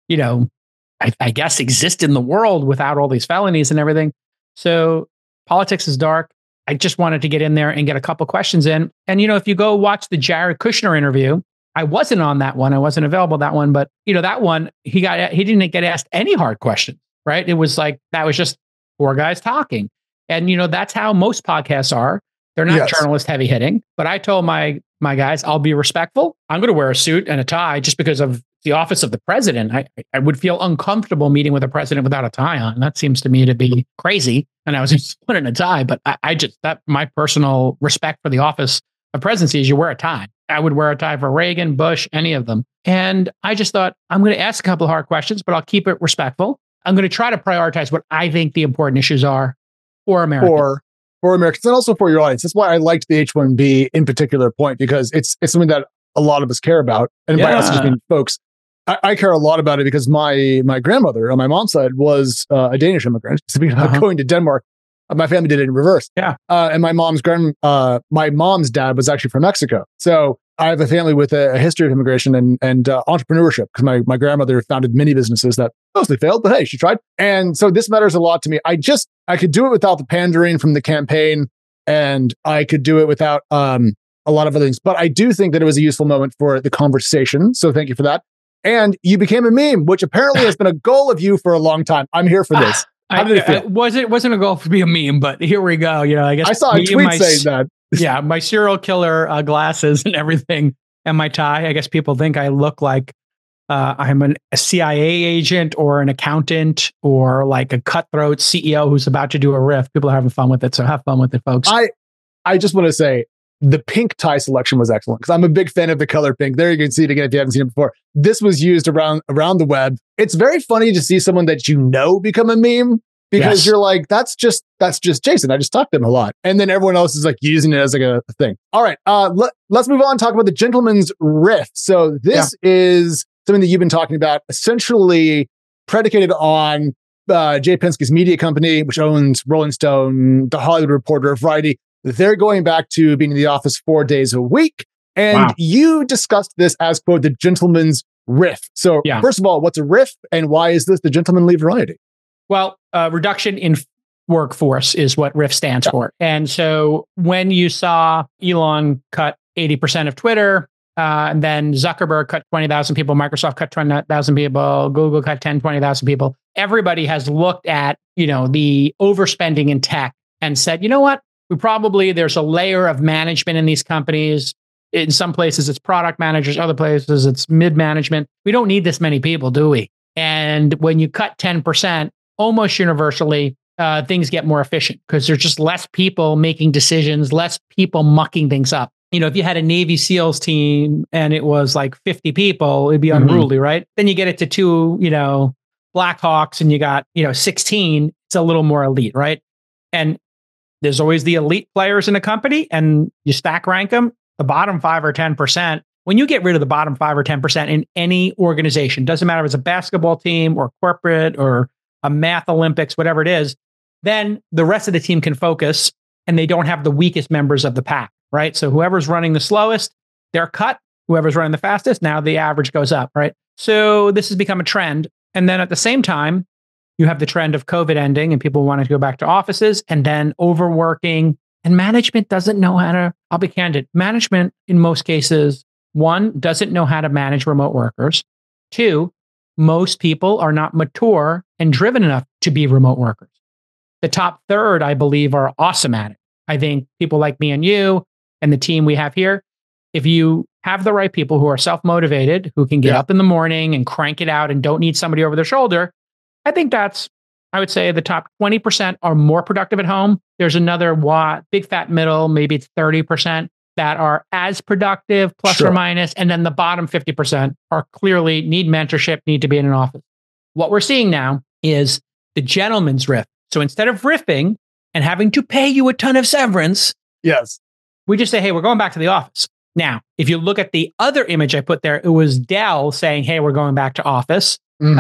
I guess exist in the world without all these felonies and everything. So politics is dark. I just wanted to get in there and get a couple questions in. And, if you go watch the Jared Kushner interview, I wasn't on that one. I wasn't available that one, but that one, he didn't get asked any hard questions, right? It was like, that was just 4 guys talking. And, that's how most podcasts are. They're not journalist heavy hitting, but I told my guys, I'll be respectful. I'm going to wear a suit and a tie just because of the office of the president. I would feel uncomfortable meeting with a president without a tie on. That seems to me to be crazy. And I was just putting a tie, but my personal respect for the office of presidency is you wear a tie. I would wear a tie for Reagan, Bush, any of them. And I just thought, I'm going to ask a couple of hard questions, but I'll keep it respectful. I'm going to try to prioritize what I think the important issues are for America. For Americans and also for your audience. That's why I liked the H-1B in particular point, because it's something that a lot of us care about. And by us, I just mean folks, I care a lot about it because my grandmother on my mom's side was a Danish immigrant. Speaking about going to Denmark, my family did it in reverse. Yeah. And my mom's dad was actually from Mexico. So I have a family with a history of immigration and entrepreneurship, because my grandmother founded many businesses that mostly failed, but hey, she tried. And so this matters a lot to me. I could do it without the pandering from the campaign, and I could do it without a lot of other things. But I do think that it was a useful moment for the conversation. So thank you for that. And you became a meme, which apparently has been a goal of you for a long time. I'm here for this. How did it feel? It wasn't a goal to be a meme, but here we go. I guess I saw a tweet saying that. Yeah, my serial killer glasses and everything, and my tie. I guess people think I look like I'm a CIA agent or an accountant or like a cutthroat CEO who's about to do a riff. People are having fun with it, so have fun with it, folks. I just want to say the pink tie selection was excellent, because I'm a big fan of the color pink. There you can see it again if you haven't seen it before. This was used around the web. It's very funny to see someone that become a meme, because you're like, that's just Jason. I just talked to him a lot. And then everyone else is like using it as like a thing. All right. Let's move on and talk about the gentleman's riff. So this is something that you've been talking about, essentially predicated on Jay Penske's media company, which owns Rolling Stone, The Hollywood Reporter, Variety. They're going back to being in the office 4 days a week. And you discussed this as, quote, the gentleman's riff. So first of all, what's a riff, and why is this the gentlemanly variety? Well, reduction in workforce is what RIF stands for. And so when you saw Elon cut 80% of Twitter, and then Zuckerberg cut 20,000 people, Microsoft cut 20,000 people, Google cut 20,000 people, everybody has looked at, the overspending in tech and said, you know what? There's a layer of management in these companies. In some places, it's product managers. Other places, it's mid-management. We don't need this many people, do we? And when you cut 10%, almost universally, things get more efficient because there's just less people making decisions, less people mucking things up. If you had a Navy SEALs team and it was like 50 people, it'd be unruly, right? Then you get it to 2, Blackhawks and you got, 16, it's a little more elite, right? And there's always the elite players in a company, and you stack rank them, the bottom 5 or 10%. When you get rid of the bottom 5 or 10% in any organization, doesn't matter if it's a basketball team or corporate or a math Olympics, whatever it is, then the rest of the team can focus and they don't have the weakest members of the pack, right? So whoever's running the slowest, they're cut. Whoever's running the fastest, now the average goes up, right? So this has become a trend. And then at the same time, you have the trend of COVID ending and people wanting to go back to offices, and then overworking, and management doesn't know how to, I'll be candid, management in most cases, 1, doesn't know how to manage remote workers. 2, most people are not mature and driven enough to be remote workers. The top third, I believe, are awesome at it. I think people like me and you and the team we have here, if you have the right people who are self-motivated, who can get up in the morning and crank it out and don't need somebody over their shoulder, I think I would say the top 20% are more productive at home. There's another big fat middle, maybe it's 30% that are as productive, plus or minus. And then the bottom 50% are clearly need mentorship, need to be in an office. What we're seeing now is the gentleman's riff. So instead of riffing and having to pay you a ton of severance, Yes. we just say, hey, we're going back to the office. Now, if you look at the other image I put there, it was Dell saying, hey, we're going back to office.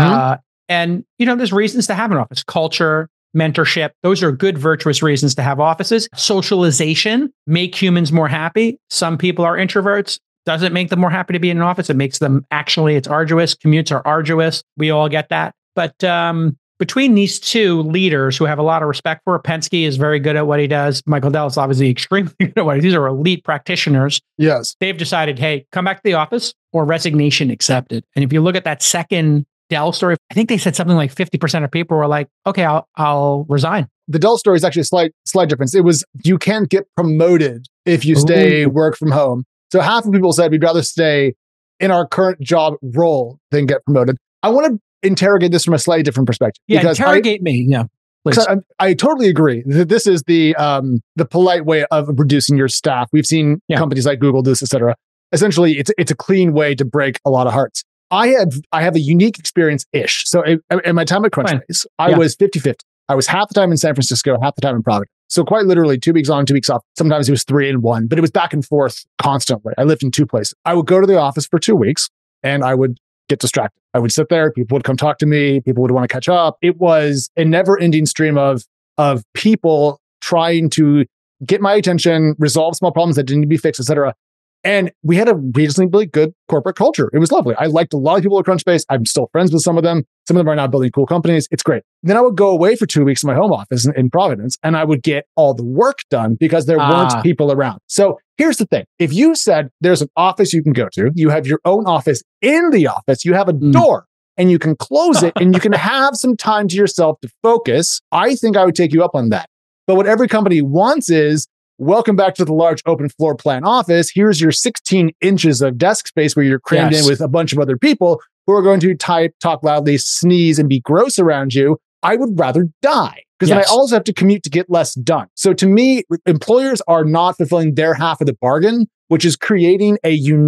And, there's reasons to have an office. Culture, mentorship, those are good, virtuous reasons to have offices. Socialization, make humans more happy. Some people are introverts. Doesn't make them more happy to be in an office. It makes them, it's arduous. Commutes are arduous. We all get that. But between these two leaders who have a lot of respect for, Penske is very good at what he does. Michael Dell is obviously extremely good at what he does. These are elite practitioners. Yes. They've decided, hey, come back to the office or resignation accepted. And if you look at that second Dell story, I think they said something like 50% of people were like, okay, I'll resign. The Dell story is actually a slight difference. It was, you can't get promoted if you stay work from home. So half of people said we'd rather stay in our current job role than get promoted. I want to interrogate this from a slightly different perspective. Yeah, interrogate me. Yeah, please. I totally agree that this is the polite way of reducing your staff. We've seen companies like Google do this, et cetera. Essentially, it's a clean way to break a lot of hearts. I have a unique experience-ish. So in my time at Crunchbase, I was 50-50. I was half the time in San Francisco, half the time in Providence. So quite literally 2 weeks on, 2 weeks off. Sometimes it was 3 and 1, but it was back and forth constantly. I lived in 2 places. I would go to the office for 2 weeks and I would get distracted. I would sit there. People would come talk to me. People would want to catch up. It was a never ending stream of people trying to get my attention, resolve small problems that didn't need to be fixed, et cetera. And we had a reasonably good corporate culture. It was lovely. I liked a lot of people at Crunchbase. I'm still friends with some of them. Some of them are now building cool companies. It's great. Then I would go away for 2 weeks in my home office in Providence, and I would get all the work done because there weren't people around. So here's the thing. If you said there's an office you can go to, you have your own office in the office, you have a door and you can close it and you can have some time to yourself to focus, I think I would take you up on that. But what every company wants is, welcome back to the large open floor plan office. Here's your 16 inches of desk space where you're crammed in with a bunch of other people who are going to type, talk loudly, sneeze, and be gross around you. I would rather die because then I also have to commute to get less done. So to me, employers are not fulfilling their half of the bargain, which is creating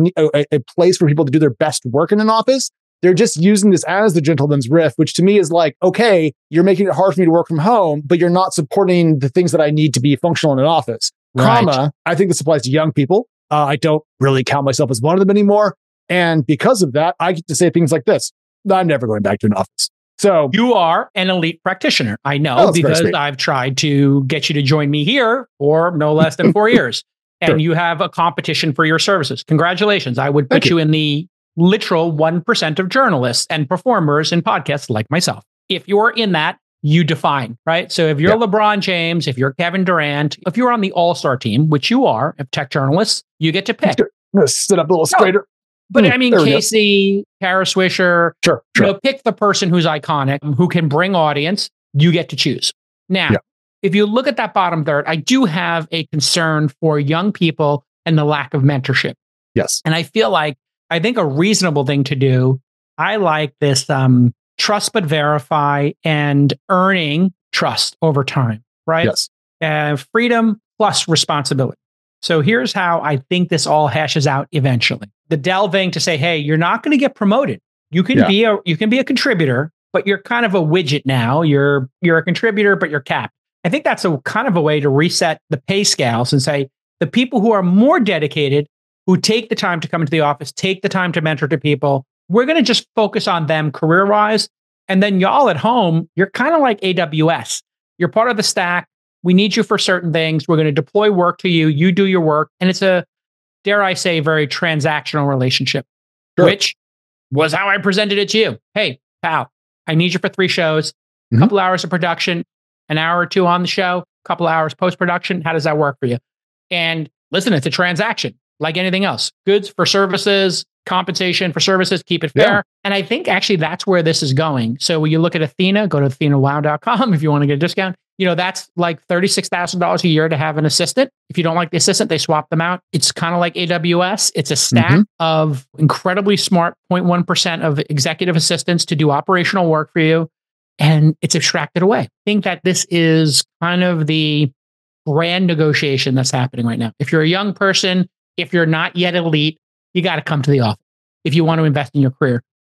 a place for people to do their best work in an office. They're just using this as the gentleman's riff, which to me is like, okay, you're making it hard for me to work from home, but you're not supporting the things that I need to be functional in an office. Right. I think this applies to young people. I don't really count myself as one of them anymore. And because of that, I get to say things like this. I'm never going back to an office. So you are an elite practitioner. I know because I've tried to get you to join me here for no less than 4 years. And you have a competition for your services. Congratulations. I would put you in the literal 1% of journalists and performers in podcasts like myself. If you're in that, you define, right? So if you're LeBron James, if you're Kevin Durant, if you're on the all-star team, which you are, of tech journalists, you get to pick. I'm going to sit up a little straighter. But I mean, Casey, Kara Swisher, pick the person who's iconic, who can bring audience. You get to choose. Now, if you look at that bottom third, I do have a concern for young people and the lack of mentorship. Yes. And I think a reasonable thing to do, I like this trust but verify and earning trust over time, right? Yes. Freedom plus responsibility. So here's how I think this all hashes out eventually. The Dell thing to say, hey, you're not going to get promoted. You can be a contributor, but you're kind of a widget now. You're a contributor, but you're capped. I think that's a kind of a way to reset the pay scales and say the people who are more dedicated, who take the time to come into the office, take the time to mentor to people, we're going to just focus on them career-wise. And then y'all at home, you're kind of like AWS. You're part of the stack. We need you for certain things. We're going to deploy work to you. You do your work. And it's a, dare I say, very transactional relationship, which was how I presented it to you. Hey, pal, I need you for 3 shows, a couple hours of production, an hour or 2 on the show, a couple hours post-production. How does that work for you? And listen, it's a transaction like anything else. Goods for services, compensation for services, keep it fair. And I think actually that's where this is going. So when you look at Athena, go to athenawow.com if you want to get a discount. That's like $36,000 a year to have an assistant. If you don't like the assistant, they swap them out. It's kind of like AWS. It's a stack of incredibly smart 0.1% of executive assistants to do operational work for you. And it's abstracted away. I think that this is kind of the grand negotiation that's happening right now. If you're a young person, if you're not yet elite, you got to come to the office if you want to invest in your career.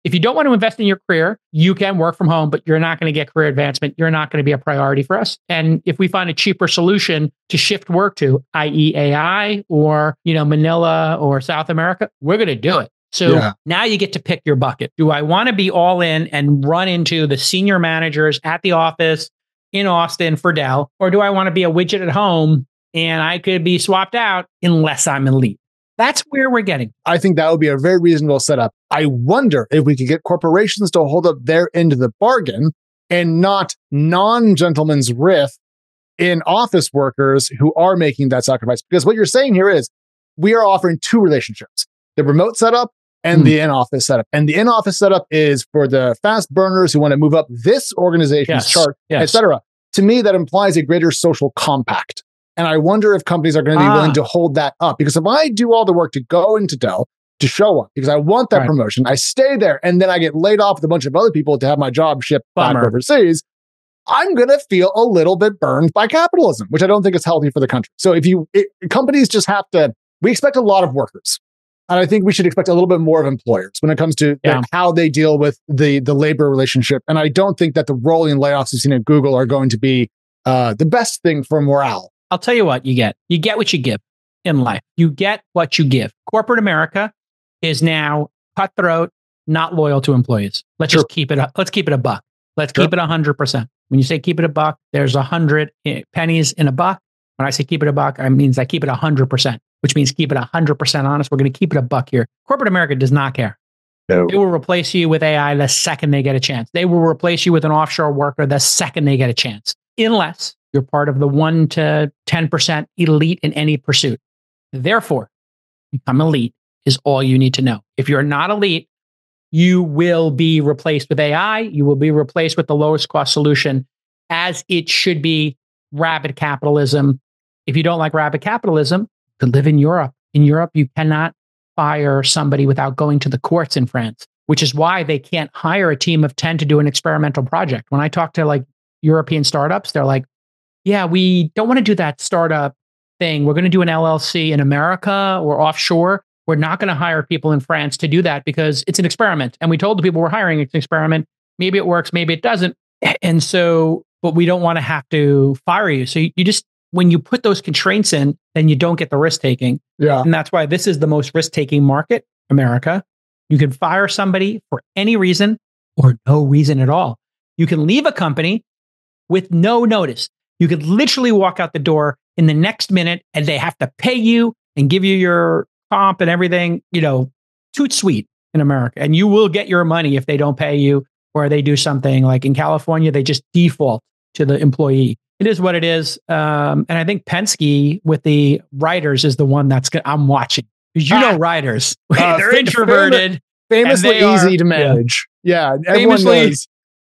If you don't want to invest in your career, you can work from home, but you're not going to get career advancement. You're not going to be a priority for us. And if we find a cheaper solution to shift work to, i.e. AI or, Manila or South America, we're going to do it. So now you get to pick your bucket. Do I want to be all in and run into the senior managers at the office in Austin for Dell? Or do I want to be a widget at home and I could be swapped out unless I'm elite? That's where we're getting. I think that would be a very reasonable setup. I wonder if we could get corporations to hold up their end of the bargain and not non-gentleman's riff in office workers who are making that sacrifice. Because what you're saying here is we are offering two relationships, the remote setup and the in-office setup. And the in-office setup is for the fast burners who want to move up this organization's chart, et cetera. To me, that implies a greater social compact. And I wonder if companies are going to be willing to hold that up. Because if I do all the work to go into Dell, to show up, because I want that promotion, I stay there, and then I get laid off with a bunch of other people to have my job shipped back overseas, I'm going to feel a little bit burned by capitalism, which I don't think is healthy for the country. So companies just have to, we expect a lot of workers. And I think we should expect a little bit more of employers when it comes to how they deal with the labor relationship. And I don't think that the rolling layoffs we've seen at Google are going to be the best thing for morale. I'll tell you what you get. You get what you give in life. You get what you give. Corporate America is now cutthroat, not loyal to employees. Let's just keep it. Let's keep it a buck. Let's keep it 100%. When you say keep it a buck, there's 100 pennies in a buck. When I say keep it a buck, I means I keep it 100%, which means keep it 100% honest. We're going to keep it a buck here. Corporate America does not care. No. They will replace you with AI the second they get a chance. They will replace you with an offshore worker the second they get a chance, unless you're part of the 1 to 10% elite in any pursuit. Therefore, become elite is all you need to know. If you're not elite, you will be replaced with AI. You will be replaced with the lowest cost solution, as it should be rapid capitalism. If you don't like rapid capitalism, you could live in Europe. In Europe, you cannot fire somebody without going to the courts in France, which is why they can't hire a team of 10 to do an experimental project. When I talk to European startups, they're like, yeah, we don't want to do that startup thing. We're going to do an LLC in America or offshore. We're not going to hire people in France to do that because it's an experiment. And we told the people we're hiring it's an experiment. Maybe it works, maybe it doesn't. And so, but we don't want to have to fire you. So you just, when you put those constraints in, then you don't get the risk taking. Yeah. And that's why this is the most risk taking market, America. You can fire somebody for any reason or no reason at all. You can leave a company with no notice. You could literally walk out the door in the next minute and they have to pay you and give you your comp and everything, toot sweet in America. And you will get your money if they don't pay you or they do something like in California, they just default to the employee. It is what it is. And I think Penske with the writers is the one I'm watching. Because writers, they're introverted. Famously easy to manage. Yeah, everyone knows.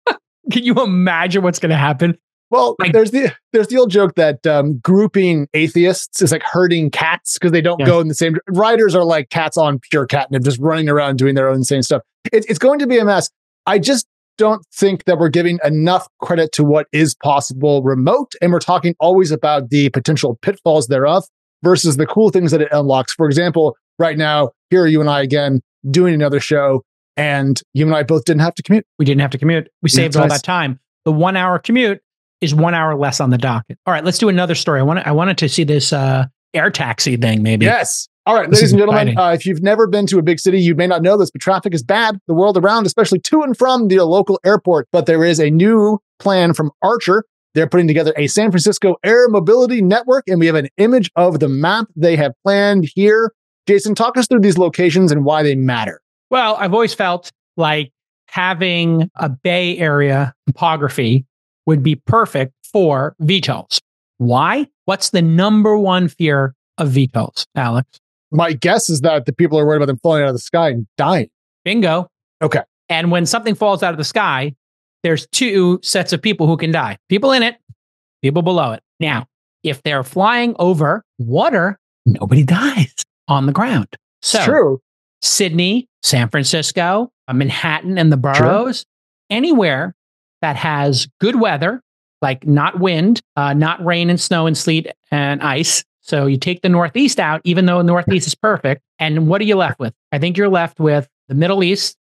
Can you imagine what's going to happen? Well, there's the old joke that grouping atheists is like herding cats because they don't go in the same. Writers are like cats on pure catnip, just running around doing their own insane stuff. It's going to be a mess. I just don't think that we're giving enough credit to what is possible remote, and we're talking always about the potential pitfalls thereof versus the cool things that it unlocks. For example, right now, here are you and I again doing another show, and you and I both didn't have to commute. We didn't have to commute. We saved all that time. The 1 hour commute is 1 hour less on the docket. All right, let's do another story. I wanted to see this air taxi thing, maybe. Yes. All right, ladies and gentlemen, if you've never been to a big city, you may not know this, but traffic is bad the world around, especially to and from the local airport. But there is a new plan from Archer. They're putting together a San Francisco air mobility network, and we have an image of the map they have planned here. Jason, talk us through these locations and why they matter. Well, I've always felt like having a Bay Area topography would be perfect for VTOLs. Why? What's the number one fear of VTOLs, Alex? My guess is that the people are worried about them falling out of the sky and dying. Bingo. Okay. And when something falls out of the sky, there's two sets of people who can die. People in it, people below it. Now, if they're flying over water, nobody dies on the ground. So, it's true. Sydney, San Francisco, Manhattan and the boroughs, anywhere that has good weather, like not wind, not rain and snow and sleet and ice. So you take the Northeast out, even though the Northeast is perfect. And what are you left with? I think you're left with the Middle East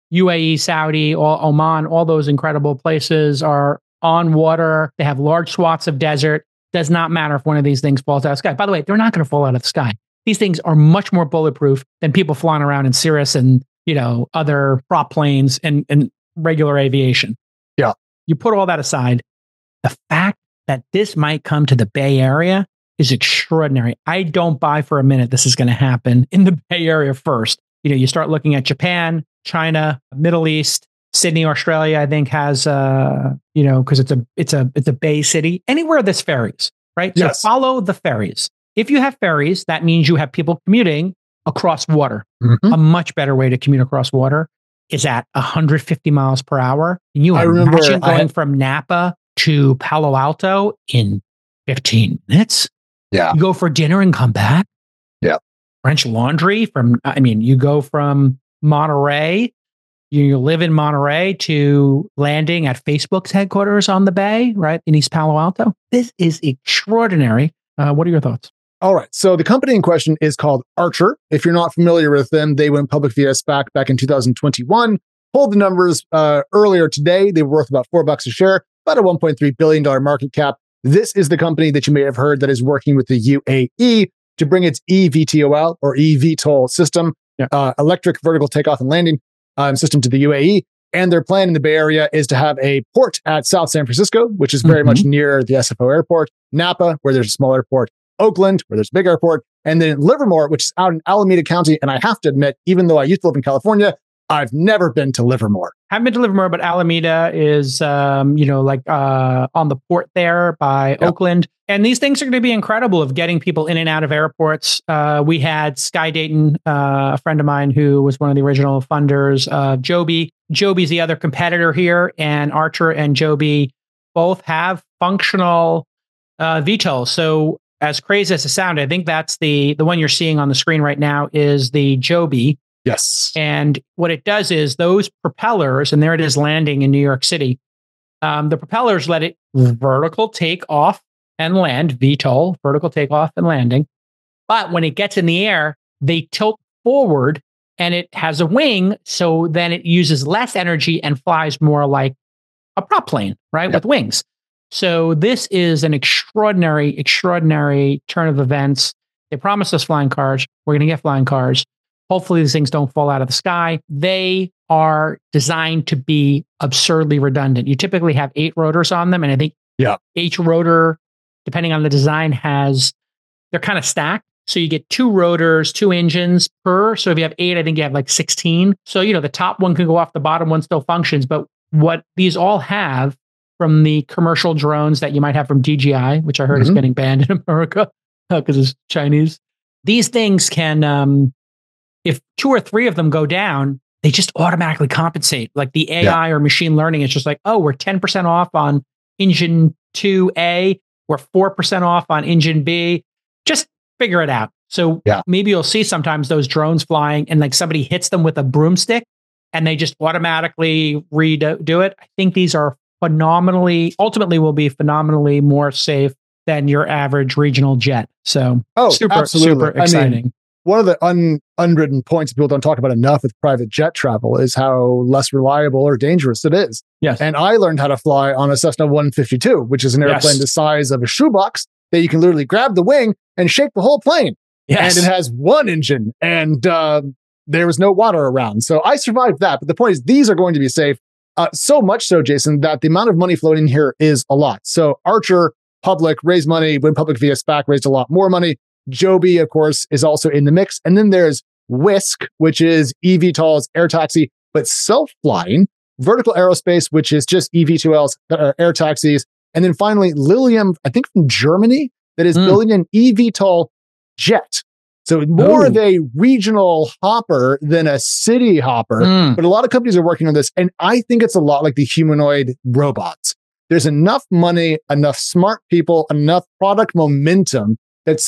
UAE, Saudi, Oman, all those incredible places are on water. They have large swaths of desert. Does not matter if one of these things falls out of the sky. By the way, they're not going to fall out of the sky. These things are much more bulletproof than people flying around in Cirrus and, other prop planes and regular aviation. Yeah. You put all that aside, the fact that this might come to the Bay Area is extraordinary. I don't buy for a minute this is going to happen in the Bay Area first. You start looking at Japan, China, Middle East, Sydney, Australia, I think has, because it's a bay city. Anywhere there's ferries, right? Yes. So follow the ferries. If you have ferries, that means you have people commuting across water. Mhm. A much better way to commute across water is at 150 miles per hour. Can you I remember imagine going from Napa to Palo Alto in 15 minutes? Yeah. You go for dinner and come back. Yeah. French Laundry you go from Monterey, you live in Monterey to landing at Facebook's headquarters on the Bay, right? In East Palo Alto. This is extraordinary. What are your thoughts? All right. So the company in question is called Archer. If you're not familiar with them, they went public via SPAC back in 2021. Pulled the numbers earlier today. They were worth about $4 a share, about a $1.3 billion market cap. This is the company that you may have heard that is working with the UAE to bring its eVTOL or eVTOL system, electric vertical takeoff and landing system to the UAE. And their plan in the Bay Area is to have a port at South San Francisco, which is very much near the SFO airport, Napa, where there's a small airport, Oakland, where there's a big airport, and then Livermore, which is out in Alameda County. And I have to admit, even though I used to live in California, I've never been to Livermore. Haven't been to Livermore, but Alameda is, on the port there by Oakland. And these things are going to be incredible of getting people in and out of airports. We had Sky Dayton, a friend of mine who was one of the original funders of Joby. Joby's the other competitor here, and Archer and Joby both have functional VTOLs. So as crazy as it sounds, I think that's the one you're seeing on the screen right now is the Joby. Yes. And what it does is those propellers, and there it is landing in New York City, the propellers let it vertical take off and land, VTOL, vertical takeoff and landing. But when it gets in the air, they tilt forward and it has a wing. So then it uses less energy and flies more like a prop plane, right? With wings. So this is an extraordinary, extraordinary turn of events. They promised us flying cars. We're going to get flying cars. Hopefully these things don't fall out of the sky. They are designed to be absurdly redundant. You typically have 8 rotors on them. And I think each rotor, depending on the design, they're kind of stacked. So you get 2 rotors, 2 engines per. So if you have 8, I think you have like 16. So, the top one can go off, the bottom one still functions. But what these all have from the commercial drones that you might have from DJI, which I heard is getting banned in America because it's Chinese. These things can, if 2 or 3 of them go down, they just automatically compensate. Like the AI or machine learning, it's just like, oh, we're 10% off on engine 2A. We're 4% off on engine B. Just figure it out. So maybe you'll see sometimes those drones flying and like somebody hits them with a broomstick and they just automatically redo it. I think these are ultimately will be phenomenally more safe than your average regional jet. So super exciting. One of the unwritten points people don't talk about enough with private jet travel is how less reliable or dangerous it is. Yes. And I learned how to fly on a Cessna 152, which is an airplane the size of a shoebox that you can literally grab the wing and shake the whole plane. Yes. And it has 1 engine and there was no water around. So I survived that. But the point is, these are going to be safe. So much so, Jason, that the amount of money flowing in here is a lot. So Archer, public, raised money, went public via SPAC, raised a lot more money. Joby, of course, is also in the mix. And then there's Wisk, which is eVTOLs, air taxi, but self-flying. Vertical Aerospace, which is just eVTOLs, air taxis. And then finally, Lilium, I think from Germany, that is building an eVTOL jet. So more of a regional hopper than a city hopper. But a lot of companies are working on this. And I think it's a lot like the humanoid robots. There's enough money, enough smart people, enough product momentum that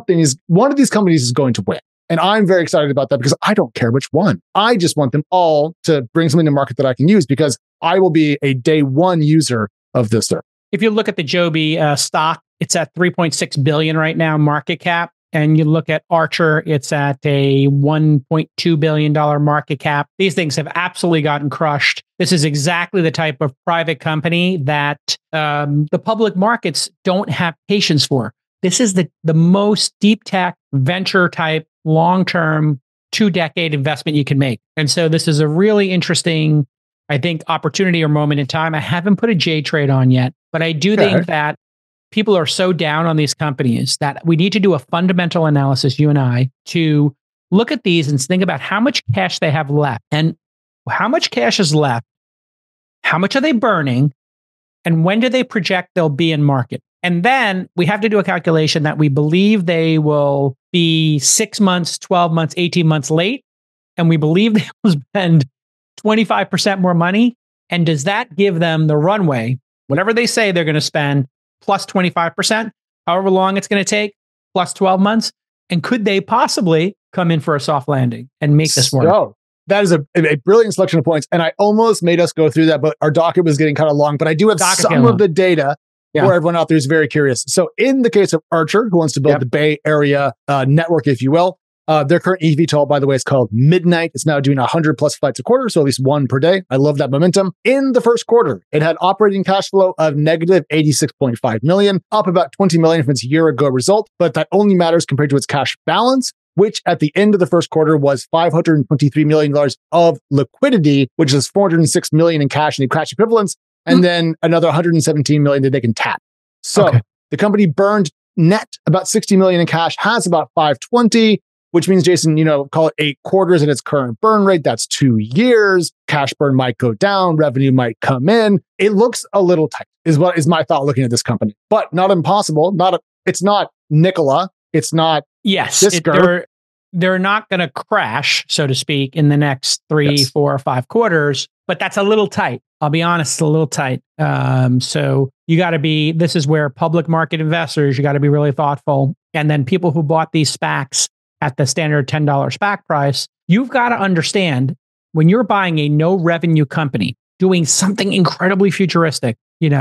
one of these companies is going to win. And I'm very excited about that because I don't care which one. I just want them all to bring something to market that I can use because I will be a day one user of this service. If you look at the Joby stock, it's at 3.6 billion right now market cap. and you look at Archer, it's at a $1.2 billion market cap. These things have absolutely gotten crushed. This is exactly the type of private company that the public markets don't have patience for. This is the most deep tech venture type, long-term, 2-decade investment you can make. And so this is a really interesting, I think, opportunity or moment in time. I haven't put a J trade on yet, but I do think that people are so down on these companies that we need to do a fundamental analysis, you and I, to look at these and think about how much cash they have left and how much cash is left, how much are they burning, and when do they project they'll be in market. And then we have to do a calculation that we believe they will be 6 months, 12 months, 18 months late, and we believe they will spend 25% more money. And does that give them the runway, whatever they say they're going to spend, plus 25%, however long it's going to take, plus 12 months? And could they possibly come in for a soft landing and make this work? So, that is a brilliant selection of points. And I almost made us go through that, but our docket was getting kind of long. But I do have some of the data for everyone out there who's very curious. So in the case of Archer, who wants to build the Bay Area network, if you will, their current eVTOL, by the way, is called Midnight. It's now doing 100 plus flights a quarter, so at least one per day. I love that momentum. In the first quarter, it had operating cash flow of negative 86.5 million, up about 20 million from its year ago result. But that only matters compared to its cash balance, which at the end of the first quarter was $523 million of liquidity, which is $406 million in cash and cash equivalents, and then another $117 million that they can tap. So the company burned net about $60 million in cash, has about $520, which means, Jason, call it 8 quarters at its current burn rate. That's 2 years. Cash burn might go down. Revenue might come in. It looks a little tight, is my thought looking at this company, but not impossible. It's not Nikola. It's not. Yes, they're not going to crash, so to speak, in the next 3, 4, or 5 quarters, but that's a little tight. I'll be honest, it's a little tight. So you got to this is where public market investors, you got to be really thoughtful. And then people who bought these SPACs at the standard $10 SPAC price, you've got to understand when you're buying a no revenue company doing something incredibly futuristic,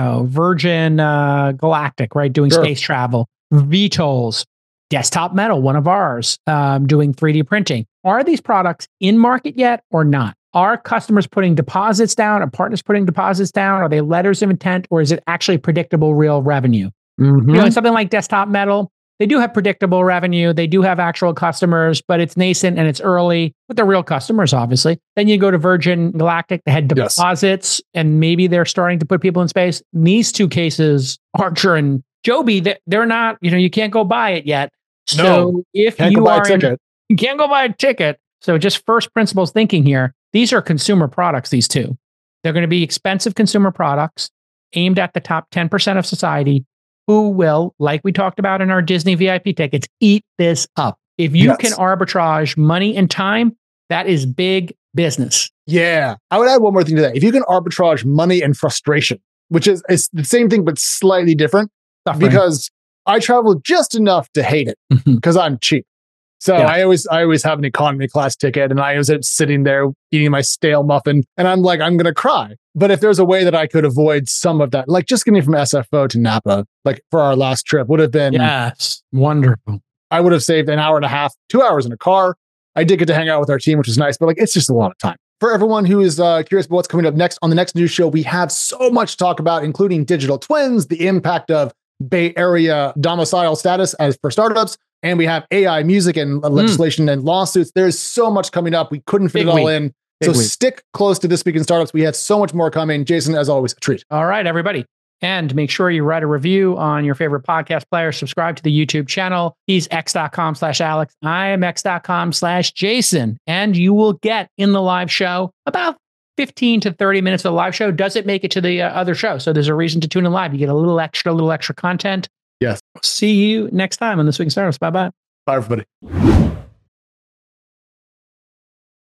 Virgin Galactic, right? Doing space travel, VTOLs, Desktop Metal, one of ours, doing 3D printing. Are these products in market yet or not? Are customers putting deposits down? Are partners putting deposits down? Are they letters of intent, or is it actually predictable real revenue? Something like Desktop Metal, they do have predictable revenue. They do have actual customers, but it's nascent and it's early, but they're real customers, obviously. Then you go to Virgin Galactic, they had deposits, and maybe they're starting to put people in space. In these 2 cases, Archer and Joby, they're not, you can't go buy it yet. So if you are you can't go buy a ticket. So just first principles thinking here, these are consumer products, these 2. They're going to be expensive consumer products aimed at the top 10% of society who will, like we talked about in our Disney VIP tickets, eat this up. If you can arbitrage money and time, that is big business. Yeah. I would add one more thing to that. If you can arbitrage money and frustration, which is the same thing, but slightly different, because I travel just enough to hate it because I'm cheap. So I always have an economy class ticket, and I was sitting there eating my stale muffin, and I'm like, I'm going to cry. But if there's a way that I could avoid some of that, like just getting from SFO to Napa, like for our last trip would have been wonderful. I would have saved an hour and a half, 2 hours in a car. I did get to hang out with our team, which was nice, but it's just a lot of time. For everyone who is curious about what's coming up next on the next news show, we have so much to talk about, including digital twins, the impact of Bay Area domicile status as for startups, and we have AI music and legislation and lawsuits. There's so much coming up. We couldn't fit it all in. So stick close to This Week in Startups. We have so much more coming. Jason, as always, a treat. All right, everybody. And make sure you write a review on your favorite podcast player. Subscribe to the YouTube channel. He's x.com/Alex. I am x.com/Jason. And you will get in the live show about 15 to 30 minutes of the live show. Does it make it to the other show? So there's a reason to tune in live. You get a little extra content. Yes. See you next time on This Week in Startups. Bye-bye. Bye, everybody.